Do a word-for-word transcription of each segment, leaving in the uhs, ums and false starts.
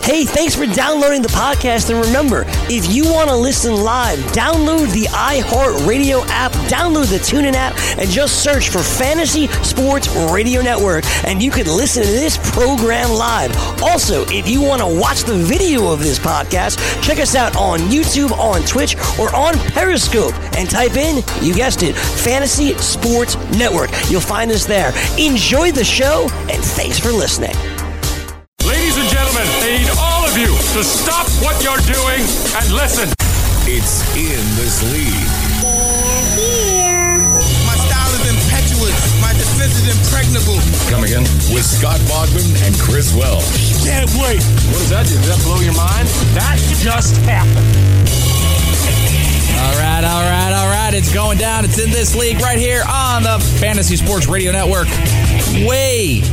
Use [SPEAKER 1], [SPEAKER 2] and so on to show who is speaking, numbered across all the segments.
[SPEAKER 1] Hey, thanks for downloading the podcast. And remember, if you want to listen live, download the iHeartRadio app, download the TuneIn app, and just search for Fantasy Sports Radio Network, and you can listen to this program live. Also, if you want to watch the video of this podcast, check us out on YouTube, on Twitch, or on Periscope, and type in, you guessed it, Fantasy Sports Network. You'll find us there. Enjoy the show, and thanks for listening.
[SPEAKER 2] Ladies and gentlemen, I need all of you to stop what you're doing and listen.
[SPEAKER 3] It's In This League.
[SPEAKER 4] They're here. My style is impetuous. My defense is impregnable.
[SPEAKER 3] Come again? With Scott Bogman and Chris Welch.
[SPEAKER 2] Can't wait. What does that do? Does that blow your mind? That just happened.
[SPEAKER 5] All right, all right, all right. It's going down. It's In This League right here on the Fantasy Sports Radio Network. Way,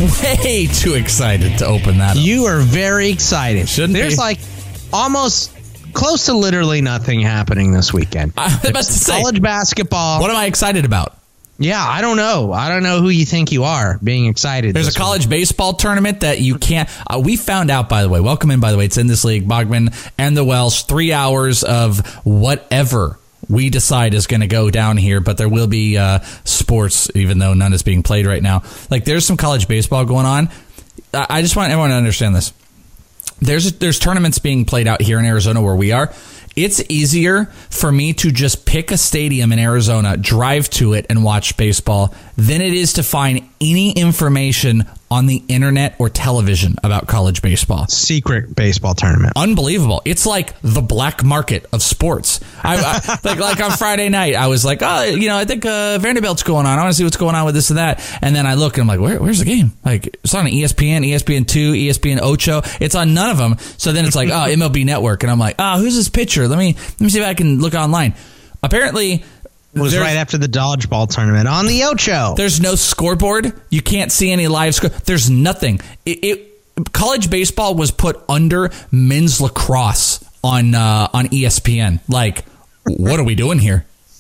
[SPEAKER 5] way too excited to open that up.
[SPEAKER 6] You are very excited.
[SPEAKER 5] Shouldn't
[SPEAKER 6] There's
[SPEAKER 5] be.
[SPEAKER 6] like almost close to literally nothing happening this weekend.
[SPEAKER 5] I was about to say,
[SPEAKER 6] college basketball.
[SPEAKER 5] what am I excited about?
[SPEAKER 6] Yeah, I don't know. I don't know who you think you are being excited.
[SPEAKER 5] There's a
[SPEAKER 6] this
[SPEAKER 5] college
[SPEAKER 6] week.
[SPEAKER 5] baseball tournament that you can't. Uh, we found out, by the way. Welcome in, by the way. It's In This League. Bogman and the Welsh. Three hours of whatever we decide is going to go down here, but there will be uh, sports, even though none is being played right now. Like, there's some college baseball going on. I, I just want everyone to understand this. There's there's tournaments being played out here in Arizona where we are. It's easier for me to just pick a stadium in Arizona, drive to it, and watch baseball than it is to find any information on the internet or television about college baseball.
[SPEAKER 6] Secret baseball tournament.
[SPEAKER 5] Unbelievable. It's like the black market of sports. I, I, like, like on Friday night, I was like, oh, you know, I think uh, Vanderbilt's going on. I want to see what's going on with this and that. And then I look and I'm like, Where, where's the game? Like, it's on E S P N, E S P N two, E S P N Ocho. It's on none of them. So then it's like, oh, M L B Network. And I'm like, oh, who's this pitcher? Let me let me see if I can look online. Apparently,
[SPEAKER 6] It was right after the dodgeball tournament on the Ocho.
[SPEAKER 5] There's no scoreboard. You can't see any live score. There's nothing. It, it college baseball was put under men's lacrosse on uh, on E S P N. Like, what are we doing here?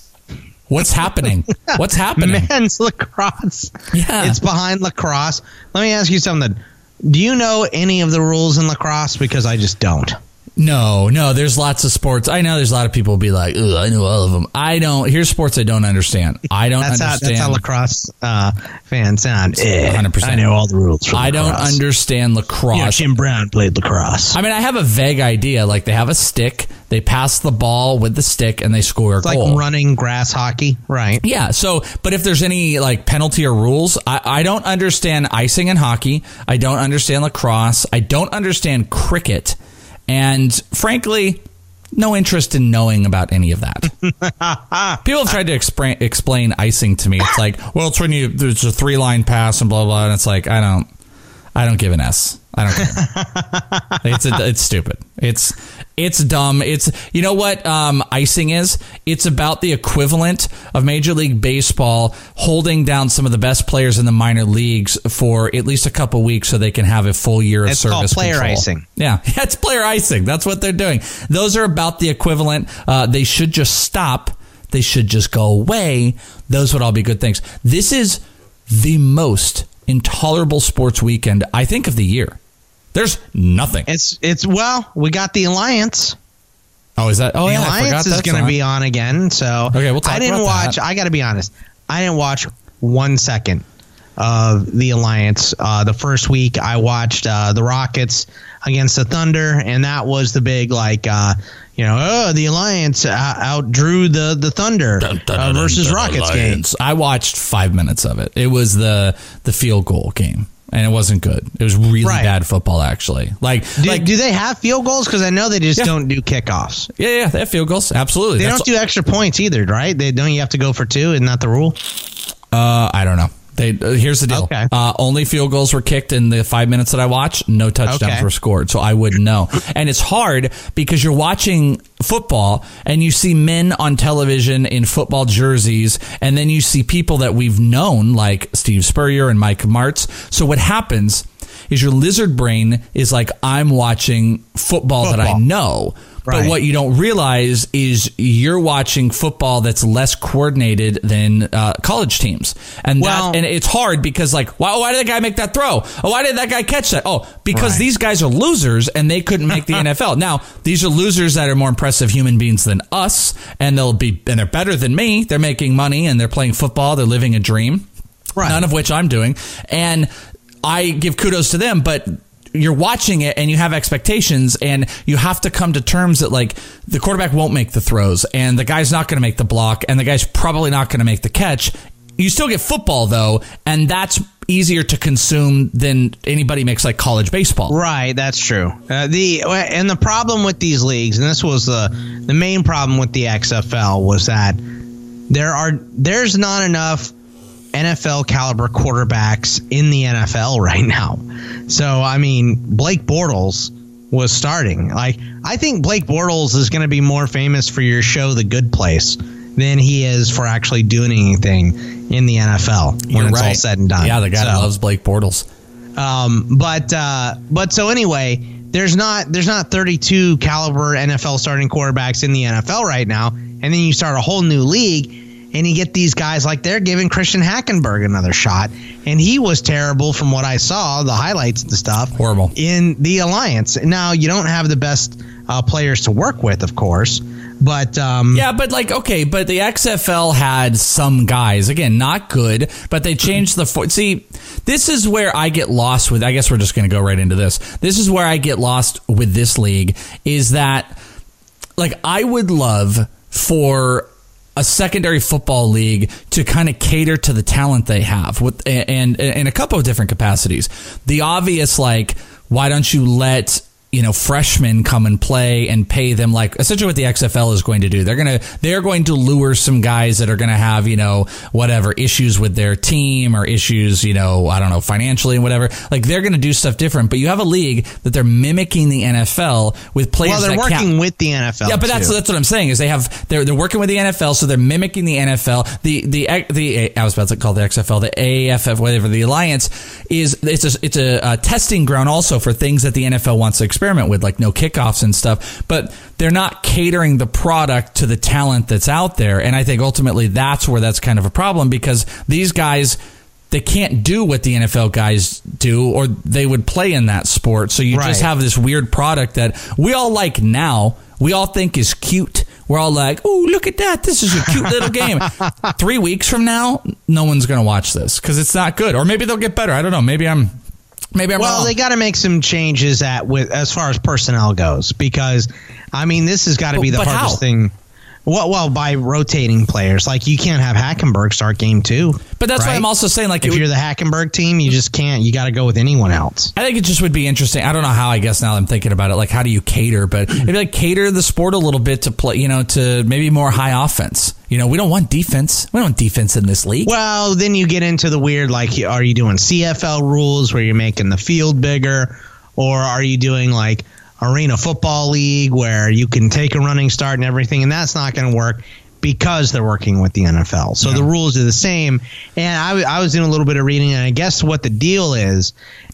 [SPEAKER 5] What's happening? What's happening?
[SPEAKER 6] Men's lacrosse.
[SPEAKER 5] Yeah.
[SPEAKER 6] It's behind lacrosse. Let me ask you something. Do you know any of the rules in lacrosse? Because I just don't.
[SPEAKER 5] No, no, there's lots of sports. I know there's a lot of people who be like, ugh, I know all of them. I don't. Here's sports I don't understand. I don't
[SPEAKER 6] that's
[SPEAKER 5] understand.
[SPEAKER 6] How, that's how lacrosse uh, fans sound. Eh,
[SPEAKER 5] one hundred percent.
[SPEAKER 6] I know all the rules for
[SPEAKER 5] I
[SPEAKER 6] lacrosse.
[SPEAKER 5] don't understand lacrosse.
[SPEAKER 6] You know, Jim Brown played lacrosse.
[SPEAKER 5] I mean, I have a vague idea. Like, they have a stick, they pass the ball with the stick, and they score a
[SPEAKER 6] it's
[SPEAKER 5] goal.
[SPEAKER 6] like running grass hockey, right?
[SPEAKER 5] Yeah, so, but if there's any, like, penalty or rules, I, I don't understand icing in hockey. I don't understand lacrosse. I don't understand cricket. And frankly, no interest in knowing about any of that. People have tried to explain, explain icing to me. It's like, well, it's when you, there's a three line pass and blah, blah, and it's like, I don't, I don't give an S. I don't care. it's a, it's stupid. It's it's dumb. It's you know what um, icing is? It's about the equivalent of Major League Baseball holding down some of the best players in the minor leagues for at least a couple weeks so they can have a full year of
[SPEAKER 6] it's
[SPEAKER 5] service
[SPEAKER 6] called player
[SPEAKER 5] control.
[SPEAKER 6] icing.
[SPEAKER 5] Yeah, it's player icing. That's what they're doing. Those are about the equivalent. Uh, they should just stop. They should just go away. Those would all be good things. This is the most intolerable sports weekend, I think, of the year. There's nothing.
[SPEAKER 6] It's it's well, we got the Alliance.
[SPEAKER 5] Oh, is that? Oh,
[SPEAKER 6] the
[SPEAKER 5] yeah, I forgot
[SPEAKER 6] Alliance is
[SPEAKER 5] that's
[SPEAKER 6] going to
[SPEAKER 5] on.
[SPEAKER 6] be on again. So
[SPEAKER 5] Okay, we'll talk
[SPEAKER 6] I didn't
[SPEAKER 5] about
[SPEAKER 6] watch.
[SPEAKER 5] that.
[SPEAKER 6] I got to be honest. I didn't watch one second of the Alliance. Uh, the first week, I watched uh, the Rockets against the Thunder, and that was the big like. Uh, You know, oh, the Alliance out- outdrew the the Thunder
[SPEAKER 5] Dun, dun,
[SPEAKER 6] uh,
[SPEAKER 5] dun,
[SPEAKER 6] versus
[SPEAKER 5] dun,
[SPEAKER 6] Rockets game.
[SPEAKER 5] Alliance. I watched five minutes of it. It was the the field goal game, and it wasn't good. It was really
[SPEAKER 6] Right.
[SPEAKER 5] bad football, actually. Like,
[SPEAKER 6] Do,
[SPEAKER 5] like
[SPEAKER 6] do they have field goals? Because I know they just
[SPEAKER 5] Yeah.
[SPEAKER 6] don't do kickoffs.
[SPEAKER 5] yeah, yeah, they have field goals. Absolutely.
[SPEAKER 6] They
[SPEAKER 5] That's-
[SPEAKER 6] don't do extra points either, right? They don't. You have to go for two. Isn't that the rule?
[SPEAKER 5] Uh, I don't know. They uh, here's the deal.
[SPEAKER 6] Okay.
[SPEAKER 5] Uh, only field goals were kicked in the five minutes that I watched. No touchdowns
[SPEAKER 6] Okay.
[SPEAKER 5] were scored, so I wouldn't know. And it's hard because you're watching football and you see men on television in football jerseys, and then you see people that we've known like Steve Spurrier and Mike Martz. So what happens is your lizard brain is like, I'm watching football, that I
[SPEAKER 6] Football.
[SPEAKER 5] know. But
[SPEAKER 6] Right.
[SPEAKER 5] what you don't realize is you're watching football that's less coordinated than uh, college teams. And
[SPEAKER 6] Well-
[SPEAKER 5] that, and it's hard because, like, why, why did that guy make that throw? Oh, why did that guy catch that? Oh, because
[SPEAKER 6] Right.
[SPEAKER 5] these guys are losers and they couldn't make the N F L. Now, these are losers that are more impressive human beings than us, and they'll be and they're better than me. They're making money and they're playing football. They're living a dream.
[SPEAKER 6] Right.
[SPEAKER 5] None of which I'm doing. And I give kudos to them, but you're watching it and you have expectations, and you have to come to terms that, like, the quarterback won't make the throws and the guy's not going to make the block and the guy's probably not going to make the catch. You still get football, though, and that's easier to consume than anybody makes, like, college baseball.
[SPEAKER 6] Right, that's true. Uh, the and the problem with these leagues, and this was the the main problem with the X F L, was that there are there's not enough N F L caliber quarterbacks in the N F L right now. So, I mean, Blake Bortles was starting. Like, I think Blake Bortles is going to be more famous for your show, The Good Place, than he is for actually doing anything in the N F L when
[SPEAKER 5] You're
[SPEAKER 6] it's
[SPEAKER 5] right.
[SPEAKER 6] all said and done.
[SPEAKER 5] Yeah, the guy
[SPEAKER 6] So-
[SPEAKER 5] loves Blake Bortles.
[SPEAKER 6] Um, but uh, but so anyway, there's not there's not thirty-two caliber N F L starting quarterbacks in the N F L right now, and then you start a whole new league, and you get these guys like they're giving Christian Hackenberg another shot, and he was terrible from what I saw, the highlights and stuff.
[SPEAKER 5] Horrible.
[SPEAKER 6] In the Alliance. Now you don't have the best uh, players to work with, of course, but um,
[SPEAKER 5] Yeah, but like, okay, but the X F L had some guys, again, not good, but they changed the fo- see, this is where I get lost with, I guess we're just going to go right into this. This is where I get lost with this league, is that, like, I would love for a secondary football league to kind of cater to the talent they have with and, and in a couple of different capacities. The obvious, like, why don't you let, you know, freshmen come and play and pay them, like, essentially what the X F L is going to do. They're going to, they're going to lure some guys that are going to have, you know, whatever issues with their team or issues, you know, I don't know, financially and whatever. Like, they're going to do stuff different, but you have a league that they're mimicking the N F L with players
[SPEAKER 6] well, they're
[SPEAKER 5] that
[SPEAKER 6] working
[SPEAKER 5] can't,
[SPEAKER 6] with the N F L.
[SPEAKER 5] yeah, but that's
[SPEAKER 6] too.
[SPEAKER 5] that's what I'm saying is they have they're they're working with the N F L, so they're mimicking the N F L. The the the I was about to call the X F L, the A F F, whatever. The Alliance is it's a it's a, a testing ground also for things that the N F L wants to experiment with, like no kickoffs and stuff. But they're not catering the product to the talent that's out there, and I think ultimately that's where that's kind of a problem, because these guys, they can't do what the N F L guys do, or they would play in that sport. So you
[SPEAKER 6] Right.
[SPEAKER 5] just have this weird product that we all like now. We all think is cute. We're all like, oh, look at that. This is a cute little game. Three weeks from now, no one's going to watch this because it's not good. Or maybe they'll get better. I don't know. Maybe I'm maybe I'm
[SPEAKER 6] Well,
[SPEAKER 5] wrong.
[SPEAKER 6] they got to make some changes at with as far as personnel goes, because I mean this has got to be the
[SPEAKER 5] But
[SPEAKER 6] hardest
[SPEAKER 5] how?
[SPEAKER 6] thing. Well, well, by rotating players, like you can't have Hackenberg start game two.
[SPEAKER 5] But that's
[SPEAKER 6] right?
[SPEAKER 5] why I'm also saying, like, it
[SPEAKER 6] if
[SPEAKER 5] would-
[SPEAKER 6] you're the Hackenberg team, you just can't. You got to go with anyone else.
[SPEAKER 5] I think it just would be interesting. I don't know how, I guess now that I'm thinking about it, like, how do you cater? But maybe, like, cater the sport a little bit to play, you know, to maybe more high offense. You know, we don't want defense. We don't want defense in this league.
[SPEAKER 6] Well, then you get into the weird, like, are you doing C F L rules where you're making the field bigger, or are you doing like Arena Football League where you can take a running start and everything, and that's not going to work because they're working with the N F L. So
[SPEAKER 5] Yeah.
[SPEAKER 6] the rules are the same. And I, w- I was doing a little bit of reading, and I guess what the deal is,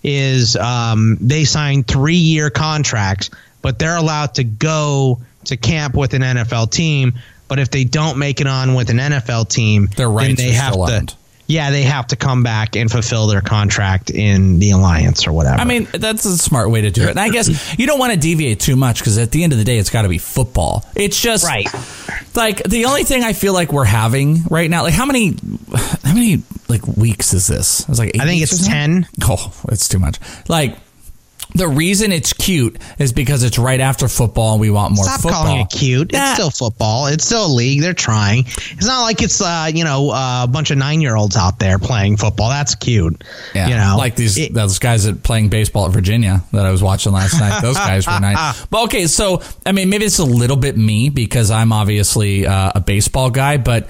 [SPEAKER 6] is um, they signed three-year contracts, but they're allowed to go to camp with an N F L team. But if they don't make it on with an N F L team,
[SPEAKER 5] Their rights
[SPEAKER 6] then they
[SPEAKER 5] are
[SPEAKER 6] have
[SPEAKER 5] still
[SPEAKER 6] to.
[SPEAKER 5] owned.
[SPEAKER 6] Yeah, they have to come back and fulfill their contract in the Alliance or whatever.
[SPEAKER 5] I mean, that's a smart way to do it. And I guess you don't want to deviate too much because at the end of the day, it's got to be football. It's just
[SPEAKER 6] Right.
[SPEAKER 5] like the only thing I feel like we're having right now. Like how many, how many like weeks is this? It's like eight
[SPEAKER 6] I think
[SPEAKER 5] weeks
[SPEAKER 6] it's
[SPEAKER 5] or something?
[SPEAKER 6] ten.
[SPEAKER 5] Oh, it's too much. Like the reason it's cute is because it's right after football and we want more
[SPEAKER 6] Stop
[SPEAKER 5] football.
[SPEAKER 6] calling it cute.
[SPEAKER 5] Nah.
[SPEAKER 6] It's still football. It's still a league. They're trying. It's not like it's uh, you know uh, a bunch of nine year olds out there playing football. That's cute.
[SPEAKER 5] Yeah,
[SPEAKER 6] you know,
[SPEAKER 5] like these
[SPEAKER 6] It-
[SPEAKER 5] those guys that playing baseball at Virginia that I was watching last night. Those guys were nice. But okay, so I mean, maybe it's a little bit me because I'm obviously uh, a baseball guy, but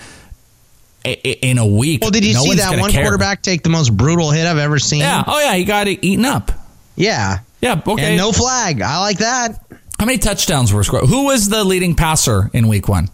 [SPEAKER 5] i- i- in a week,
[SPEAKER 6] well, did you
[SPEAKER 5] no
[SPEAKER 6] see
[SPEAKER 5] one's
[SPEAKER 6] that
[SPEAKER 5] gonna
[SPEAKER 6] one
[SPEAKER 5] care.
[SPEAKER 6] quarterback take the most brutal hit I've ever seen?
[SPEAKER 5] Yeah. Oh yeah, he got it eaten up.
[SPEAKER 6] Yeah.
[SPEAKER 5] Yeah. Okay.
[SPEAKER 6] And no flag. I like that.
[SPEAKER 5] How many touchdowns were scored? Who was the leading passer in week one?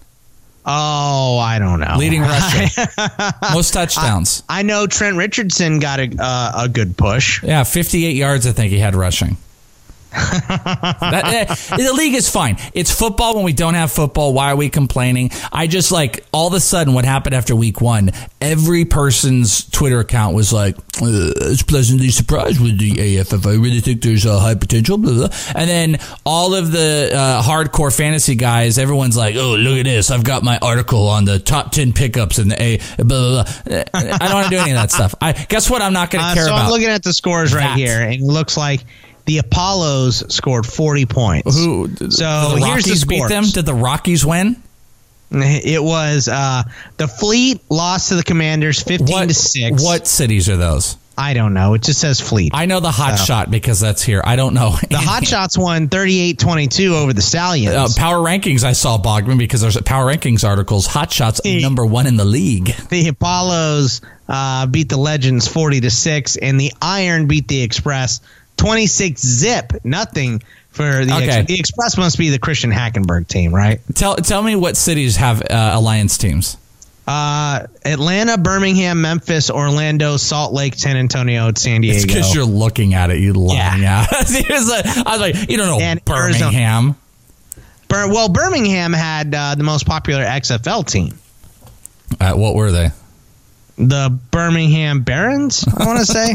[SPEAKER 6] Oh, I don't know.
[SPEAKER 5] Leading rusher, most touchdowns.
[SPEAKER 6] I know Trent Richardson got a uh, a good push.
[SPEAKER 5] Yeah, fifty-eight yards. I think he had rushing. that, uh, the league is fine. It's football when we don't have football. Why are we complaining? I just like all of a sudden what happened after week one, every person's Twitter account was like, uh, it's pleasantly surprised with the A F F. I really think there's a high potential. Blah, blah. And then all of the uh, hardcore fantasy guys, everyone's like, oh, look at this. I've got my article on the top ten pickups in the A. Blah, blah, blah. I don't want to do any of that stuff. I guess what? I'm not going to
[SPEAKER 6] uh,
[SPEAKER 5] care
[SPEAKER 6] so
[SPEAKER 5] about.
[SPEAKER 6] I'm looking at the scores right
[SPEAKER 5] that.
[SPEAKER 6] here, and it looks like the Apollos scored forty points.
[SPEAKER 5] Who?
[SPEAKER 6] So
[SPEAKER 5] the
[SPEAKER 6] here's the
[SPEAKER 5] Rockies beat
[SPEAKER 6] scores.
[SPEAKER 5] them? Did the Rockies win?
[SPEAKER 6] It was uh, the Fleet lost to the Commanders fifteen
[SPEAKER 5] What,
[SPEAKER 6] to six.
[SPEAKER 5] what cities are those?
[SPEAKER 6] I don't know. It just says Fleet.
[SPEAKER 5] I know the Hot
[SPEAKER 6] So.
[SPEAKER 5] Shot because that's here. I don't know.
[SPEAKER 6] The Hot Shots won thirty-eight twenty-two over the Stallions.
[SPEAKER 5] Uh, Power Rankings, I saw Bogman because there's Power Rankings articles. Hot Shots
[SPEAKER 6] Hey.
[SPEAKER 5] number one in the league.
[SPEAKER 6] The Apollos uh, beat the Legends forty to six, and the Iron beat the Express twenty-six zip. Nothing for the
[SPEAKER 5] Okay.
[SPEAKER 6] Ex- the Express. Must be the Christian Hackenberg team, right?
[SPEAKER 5] Tell tell me what cities have uh, alliance teams.
[SPEAKER 6] Uh, Atlanta, Birmingham, Memphis, Orlando, Salt Lake, San Antonio, San Diego.
[SPEAKER 5] It's because you're looking at it. You lying
[SPEAKER 6] Yeah.
[SPEAKER 5] out. It was like- I was like, you don't know
[SPEAKER 6] And
[SPEAKER 5] Birmingham.
[SPEAKER 6] Bir- well, Birmingham had uh, the most popular X F L team.
[SPEAKER 5] Uh, what were they?
[SPEAKER 6] The Birmingham Barons, I want to say.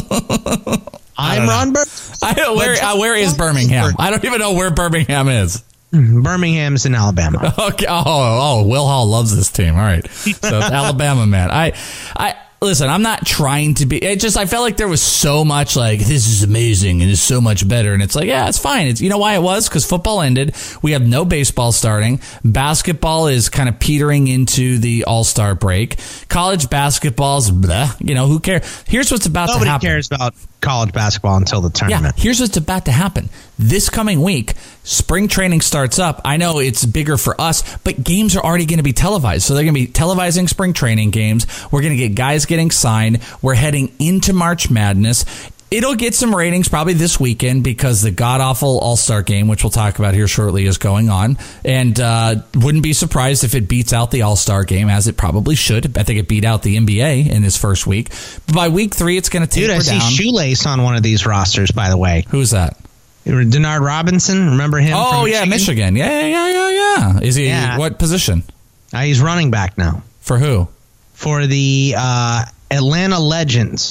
[SPEAKER 6] I'm Ron Burns.
[SPEAKER 5] I don't, where uh, where is Birmingham? I don't even know where Birmingham is.
[SPEAKER 6] Birmingham's in Alabama.
[SPEAKER 5] Okay. Oh, oh, Will Hall loves this team. All right. So it's Alabama, man. I, I listen. I'm not trying to be. It just I felt like there was so much like this is amazing and it's so much better, and it's like yeah, it's fine. It's you know why it was because football ended. We have no baseball starting. Basketball is kind of petering into the All-Star break. College basketball's blah. You know who cares? Here's what's about
[SPEAKER 6] Nobody
[SPEAKER 5] to happen.
[SPEAKER 6] cares about college basketball until the
[SPEAKER 5] Yeah,
[SPEAKER 6] tournament.
[SPEAKER 5] here's what's about to happen. This coming week, spring training starts up. I know it's bigger for us, but games are already going to be televised. So they're going to be televising spring training games. We're going to get guys getting signed. We're heading into March Madness. It'll get some ratings probably this weekend because the god-awful All-Star game, which we'll talk about here shortly, is going on. And uh, wouldn't be surprised if it beats out the All-Star game, as it probably should. I think it beat out the N B A in this first week. But by week three, it's going to taper
[SPEAKER 6] Dude, I see
[SPEAKER 5] down.
[SPEAKER 6] Shoelace on one of these rosters, by the way.
[SPEAKER 5] Who's that?
[SPEAKER 6] Denard Robinson, remember him?
[SPEAKER 5] Oh,
[SPEAKER 6] from
[SPEAKER 5] yeah, Michigan. Yeah, yeah, yeah, yeah, yeah. Is he
[SPEAKER 6] Yeah.
[SPEAKER 5] what position?
[SPEAKER 6] Uh, he's running back now
[SPEAKER 5] For who?
[SPEAKER 6] for the uh, Atlanta Legends.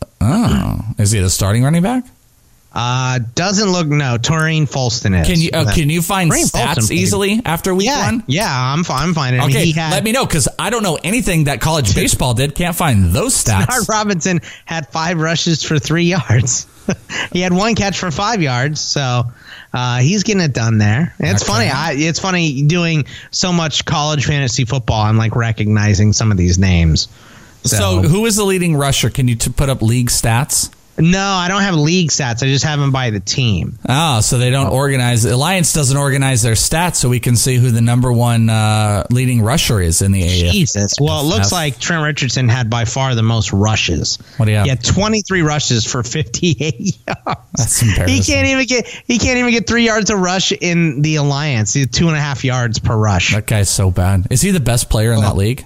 [SPEAKER 5] Oh, is he the starting running back?
[SPEAKER 6] Uh, doesn't look no. Taurine Folston is.
[SPEAKER 5] Can you uh, can you find
[SPEAKER 6] Taurine
[SPEAKER 5] stats
[SPEAKER 6] Folston played.
[SPEAKER 5] easily after week
[SPEAKER 6] Yeah,
[SPEAKER 5] one?
[SPEAKER 6] yeah. I'm fi- I'm finding. I mean,
[SPEAKER 5] Okay,
[SPEAKER 6] he had,
[SPEAKER 5] let me know because I don't know anything that college baseball did. Can't find those stats.
[SPEAKER 6] Denard Robinson had five rushes for three yards. He had one catch for five yards, so uh, he's getting it done there. It's
[SPEAKER 5] Okay.
[SPEAKER 6] funny. I, it's funny doing so much college fantasy football. I'm like recognizing some of these names. So,
[SPEAKER 5] So, who is the leading rusher? Can you t- put up league stats?
[SPEAKER 6] no, I don't have league stats. I just have them by the team.
[SPEAKER 5] Oh, so they don't organize. Alliance doesn't organize their stats, so we can see who the number one uh, leading rusher is in the A F.
[SPEAKER 6] Jesus. Well, it looks
[SPEAKER 5] F.
[SPEAKER 6] like Trent Richardson had by far the most rushes.
[SPEAKER 5] What do you have?
[SPEAKER 6] He had twenty-three rushes for fifty-eight yards.
[SPEAKER 5] That's embarrassing.
[SPEAKER 6] He can't even get he can't even get three yards a rush in the Alliance. He had two and a half yards per rush.
[SPEAKER 5] That guy's so bad. Is he the best player in that league?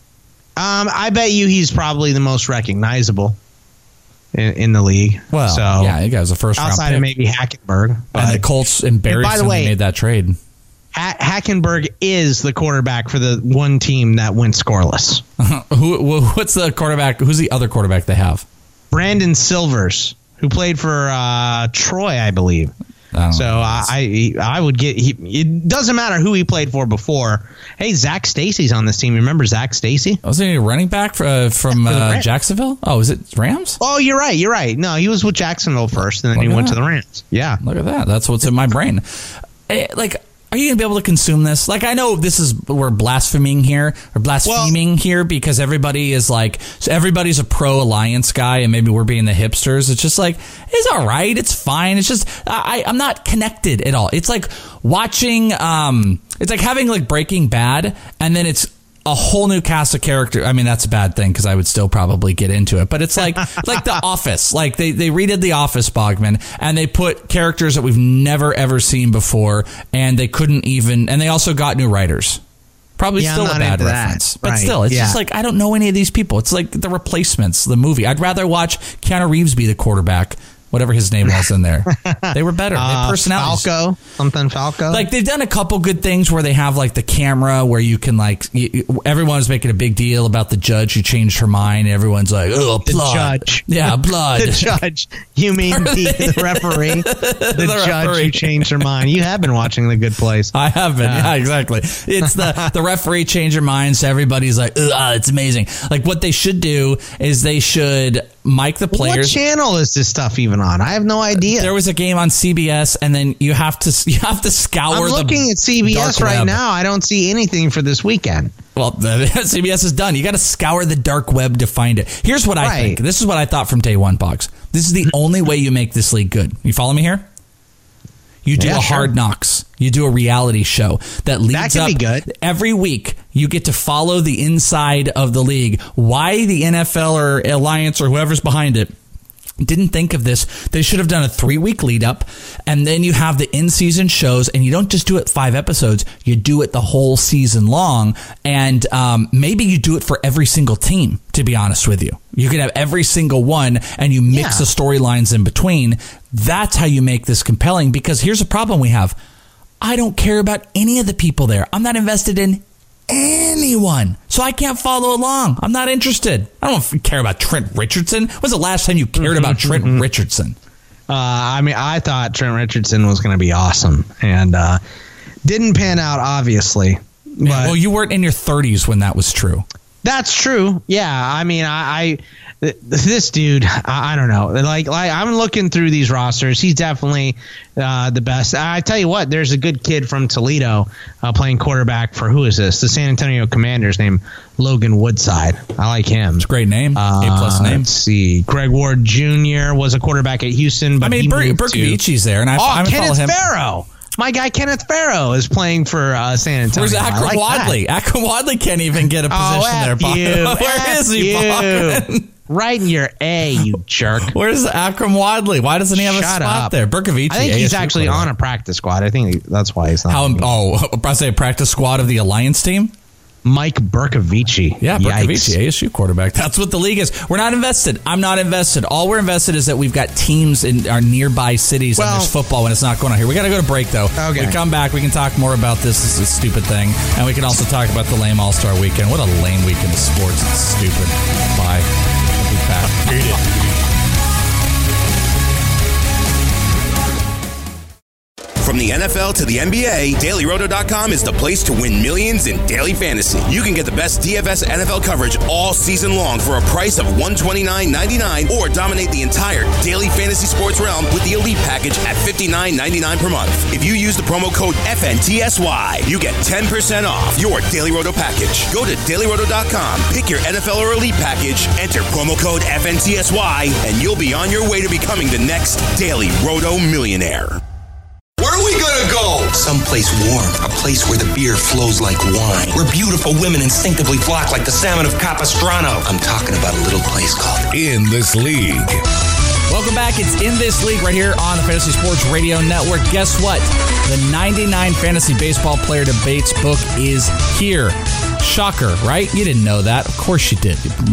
[SPEAKER 6] Um, I bet you he's probably the most recognizable in, in the league.
[SPEAKER 5] Well,
[SPEAKER 6] so
[SPEAKER 5] yeah, he was a first round
[SPEAKER 6] outside
[SPEAKER 5] pick.
[SPEAKER 6] of maybe Hackenberg. But
[SPEAKER 5] And the Colts embarrassed
[SPEAKER 6] by the
[SPEAKER 5] him when
[SPEAKER 6] way-
[SPEAKER 5] they made that trade.
[SPEAKER 6] Ha- Hackenberg is the quarterback for the one team that went scoreless.
[SPEAKER 5] Who? wh- What's the quarterback? Who's the other quarterback they have?
[SPEAKER 6] Brandon Silvers, who played for uh, Troy, I believe.
[SPEAKER 5] I don't
[SPEAKER 6] So
[SPEAKER 5] know.
[SPEAKER 6] uh, I I would get he. It doesn't matter who he played for before. Hey, Zach Stacy's on this team. Remember Zach Stacy?
[SPEAKER 5] Wasn't he a running back for, uh, from
[SPEAKER 6] For the
[SPEAKER 5] uh,
[SPEAKER 6] Rams.
[SPEAKER 5] Jacksonville? Oh, is it Rams?
[SPEAKER 6] Oh, you're right. You're right. No, he was with Jacksonville first, and then
[SPEAKER 5] Look
[SPEAKER 6] he
[SPEAKER 5] at
[SPEAKER 6] went
[SPEAKER 5] that.
[SPEAKER 6] to the Rams. Yeah.
[SPEAKER 5] Look at that. That's what's in my brain. Eh, Like, are you going to be able to consume this? Like, I know this is, we're blaspheming here, or blaspheming here because everybody is like, so everybody's a pro Alliance guy and maybe we're being the hipsters. It's just like, it's all right. It's fine. It's just, I, I'm not connected at all. It's like watching, um, it's like having like Breaking Bad and then it's a whole new cast of character. I mean, that's a bad thing because I would still probably get into it. But it's like like The Office. Like they, they redid The Office, Bogman, and they put characters that we've never, ever seen before. And they couldn't even... And they also got new writers. Probably
[SPEAKER 6] Yeah,
[SPEAKER 5] still
[SPEAKER 6] I'm
[SPEAKER 5] a
[SPEAKER 6] not
[SPEAKER 5] bad
[SPEAKER 6] into that.
[SPEAKER 5] reference. But
[SPEAKER 6] Right,
[SPEAKER 5] still, it's
[SPEAKER 6] yeah.
[SPEAKER 5] just like, I don't know any of these people. It's like The Replacements, the movie. I'd rather watch Keanu Reeves be the quarterback whatever his name was in there. They were better. They had
[SPEAKER 6] Uh,
[SPEAKER 5] personalities.
[SPEAKER 6] Falco, something Falco.
[SPEAKER 5] Like they've done a couple good things where they have like the camera where you can like you, everyone's making a big deal about the judge who changed her mind. And everyone's like, oh,
[SPEAKER 6] the
[SPEAKER 5] blood.
[SPEAKER 6] judge.
[SPEAKER 5] Yeah, blood.
[SPEAKER 6] The judge. You mean the, the referee? The,
[SPEAKER 5] The
[SPEAKER 6] judge
[SPEAKER 5] referee.
[SPEAKER 6] who changed her mind. You have been watching The Good Place.
[SPEAKER 5] I have been. Yeah, exactly. It's the the referee changed their minds. So everybody's like, ah, it's amazing. Like what they should do is they should mic the players.
[SPEAKER 6] What channel is this stuff even on? I have no idea.
[SPEAKER 5] There was a game on C B S, and then you have to you have to scour.
[SPEAKER 6] I'm
[SPEAKER 5] the
[SPEAKER 6] looking at C B S
[SPEAKER 5] dark
[SPEAKER 6] right
[SPEAKER 5] web.
[SPEAKER 6] now. I don't see anything for this weekend.
[SPEAKER 5] Well, the C B S is done. You got to scour the dark web to find it. Here's what I
[SPEAKER 6] Right.
[SPEAKER 5] think. This is what I thought from day one, Boggs. This is the only way you make this league good. You follow me here? You do
[SPEAKER 6] Yeah,
[SPEAKER 5] a
[SPEAKER 6] sure.
[SPEAKER 5] Hard Knocks. You do a reality show that leads
[SPEAKER 6] That could
[SPEAKER 5] up
[SPEAKER 6] be good.
[SPEAKER 5] every week. You get to follow the inside of the league. Why the N F L or Alliance or whoever's behind it didn't think of this. They should have done a three-week lead-up, and then you have the in-season shows, and you don't just do it five episodes. You do it the whole season long, and um, maybe you do it for every single team, to be honest with you. You could have every single one, and you mix
[SPEAKER 6] Yeah.
[SPEAKER 5] the storylines in between. That's how you make this compelling, because here's a problem we have. I don't care about any of the people there. I'm not invested in anyone. So I can't follow along. I'm not interested. I don't care about Trent Richardson. When was the last time you cared about Trent Richardson?
[SPEAKER 6] Uh, I mean, I thought Trent Richardson was going to be awesome, and uh, didn't pan out, obviously. But
[SPEAKER 5] Well, you weren't in your thirties when that was true.
[SPEAKER 6] that's true. Yeah, I mean, I, I th- this dude, I, I don't know. Like, like I'm looking through these rosters. He's definitely uh, the best. I tell you what, there's a good kid from Toledo uh, playing quarterback for who is this? The San Antonio Commanders, named Logan Woodside. I like him.
[SPEAKER 5] It's a great name.
[SPEAKER 6] Uh,
[SPEAKER 5] A plus name.
[SPEAKER 6] Let's see. Greg Ward Junior was a quarterback at Houston, but
[SPEAKER 5] I mean,
[SPEAKER 6] he
[SPEAKER 5] Bur-
[SPEAKER 6] moved to-
[SPEAKER 5] Burkovici's there, and I,
[SPEAKER 6] Oh,
[SPEAKER 5] I follow
[SPEAKER 6] Kenneth
[SPEAKER 5] him.
[SPEAKER 6] Farrow. My guy Kenneth Farrow is playing for uh, San Antonio.
[SPEAKER 5] Where's
[SPEAKER 6] I
[SPEAKER 5] Akram
[SPEAKER 6] like that.
[SPEAKER 5] Wadley? Akram Wadley can't even get a
[SPEAKER 6] Oh,
[SPEAKER 5] position there,
[SPEAKER 6] F
[SPEAKER 5] Bob.
[SPEAKER 6] you.
[SPEAKER 5] Where
[SPEAKER 6] F
[SPEAKER 5] is he,
[SPEAKER 6] you.
[SPEAKER 5] Bob?
[SPEAKER 6] Right in your A, you jerk.
[SPEAKER 5] Where's Akram Wadley? Why doesn't he have a
[SPEAKER 6] Shut
[SPEAKER 5] spot
[SPEAKER 6] up.
[SPEAKER 5] there? Burkovici.
[SPEAKER 6] I think
[SPEAKER 5] A S
[SPEAKER 6] he's
[SPEAKER 5] U
[SPEAKER 6] actually
[SPEAKER 5] quarterback.
[SPEAKER 6] on a practice squad. I think that's why he's not.
[SPEAKER 5] How? Oh, I say practice squad of the Alliance team.
[SPEAKER 6] Mike Burkovici.
[SPEAKER 5] Yeah,
[SPEAKER 6] Yikes.
[SPEAKER 5] Burkovici, A S U quarterback. That's what the league is. We're not invested. I'm not invested. All we're invested is that we've got teams in our nearby cities
[SPEAKER 6] Well-
[SPEAKER 5] and there's football when it's not going on here. We got to go to break, though.
[SPEAKER 6] Okay.
[SPEAKER 5] We come back. We can talk more about this. This is a stupid thing. And we can also talk about the lame All-Star weekend. What a lame weekend of sports. It's stupid. Bye. I'll be back. Beat it.
[SPEAKER 7] From the N F L to the N B A, Daily Roto dot com is the place to win millions in daily fantasy. You can get the best D F S N F L coverage all season long for a price of one hundred twenty-nine ninety-nine, or dominate the entire daily fantasy sports realm with the Elite package at fifty-nine ninety-nine per month. If you use the promo code F N T S Y, you get ten percent off your Daily Roto package. Go to Daily Roto dot com, pick your N F L or Elite package, enter promo code F N T S Y, and you'll be on your way to becoming the next Daily Roto millionaire.
[SPEAKER 8] Where are we gonna go? Someplace warm, a place where the beer flows like wine, where beautiful women instinctively flock like the salmon of Capistrano. I'm talking about a little place called
[SPEAKER 3] In This League.
[SPEAKER 5] Welcome back. It's In This League right here on the Fantasy Sports Radio Network. Guess what? The ninety-nine Fantasy Baseball Player Debates book is here. Shocker, right? You didn't know that. Of course you did.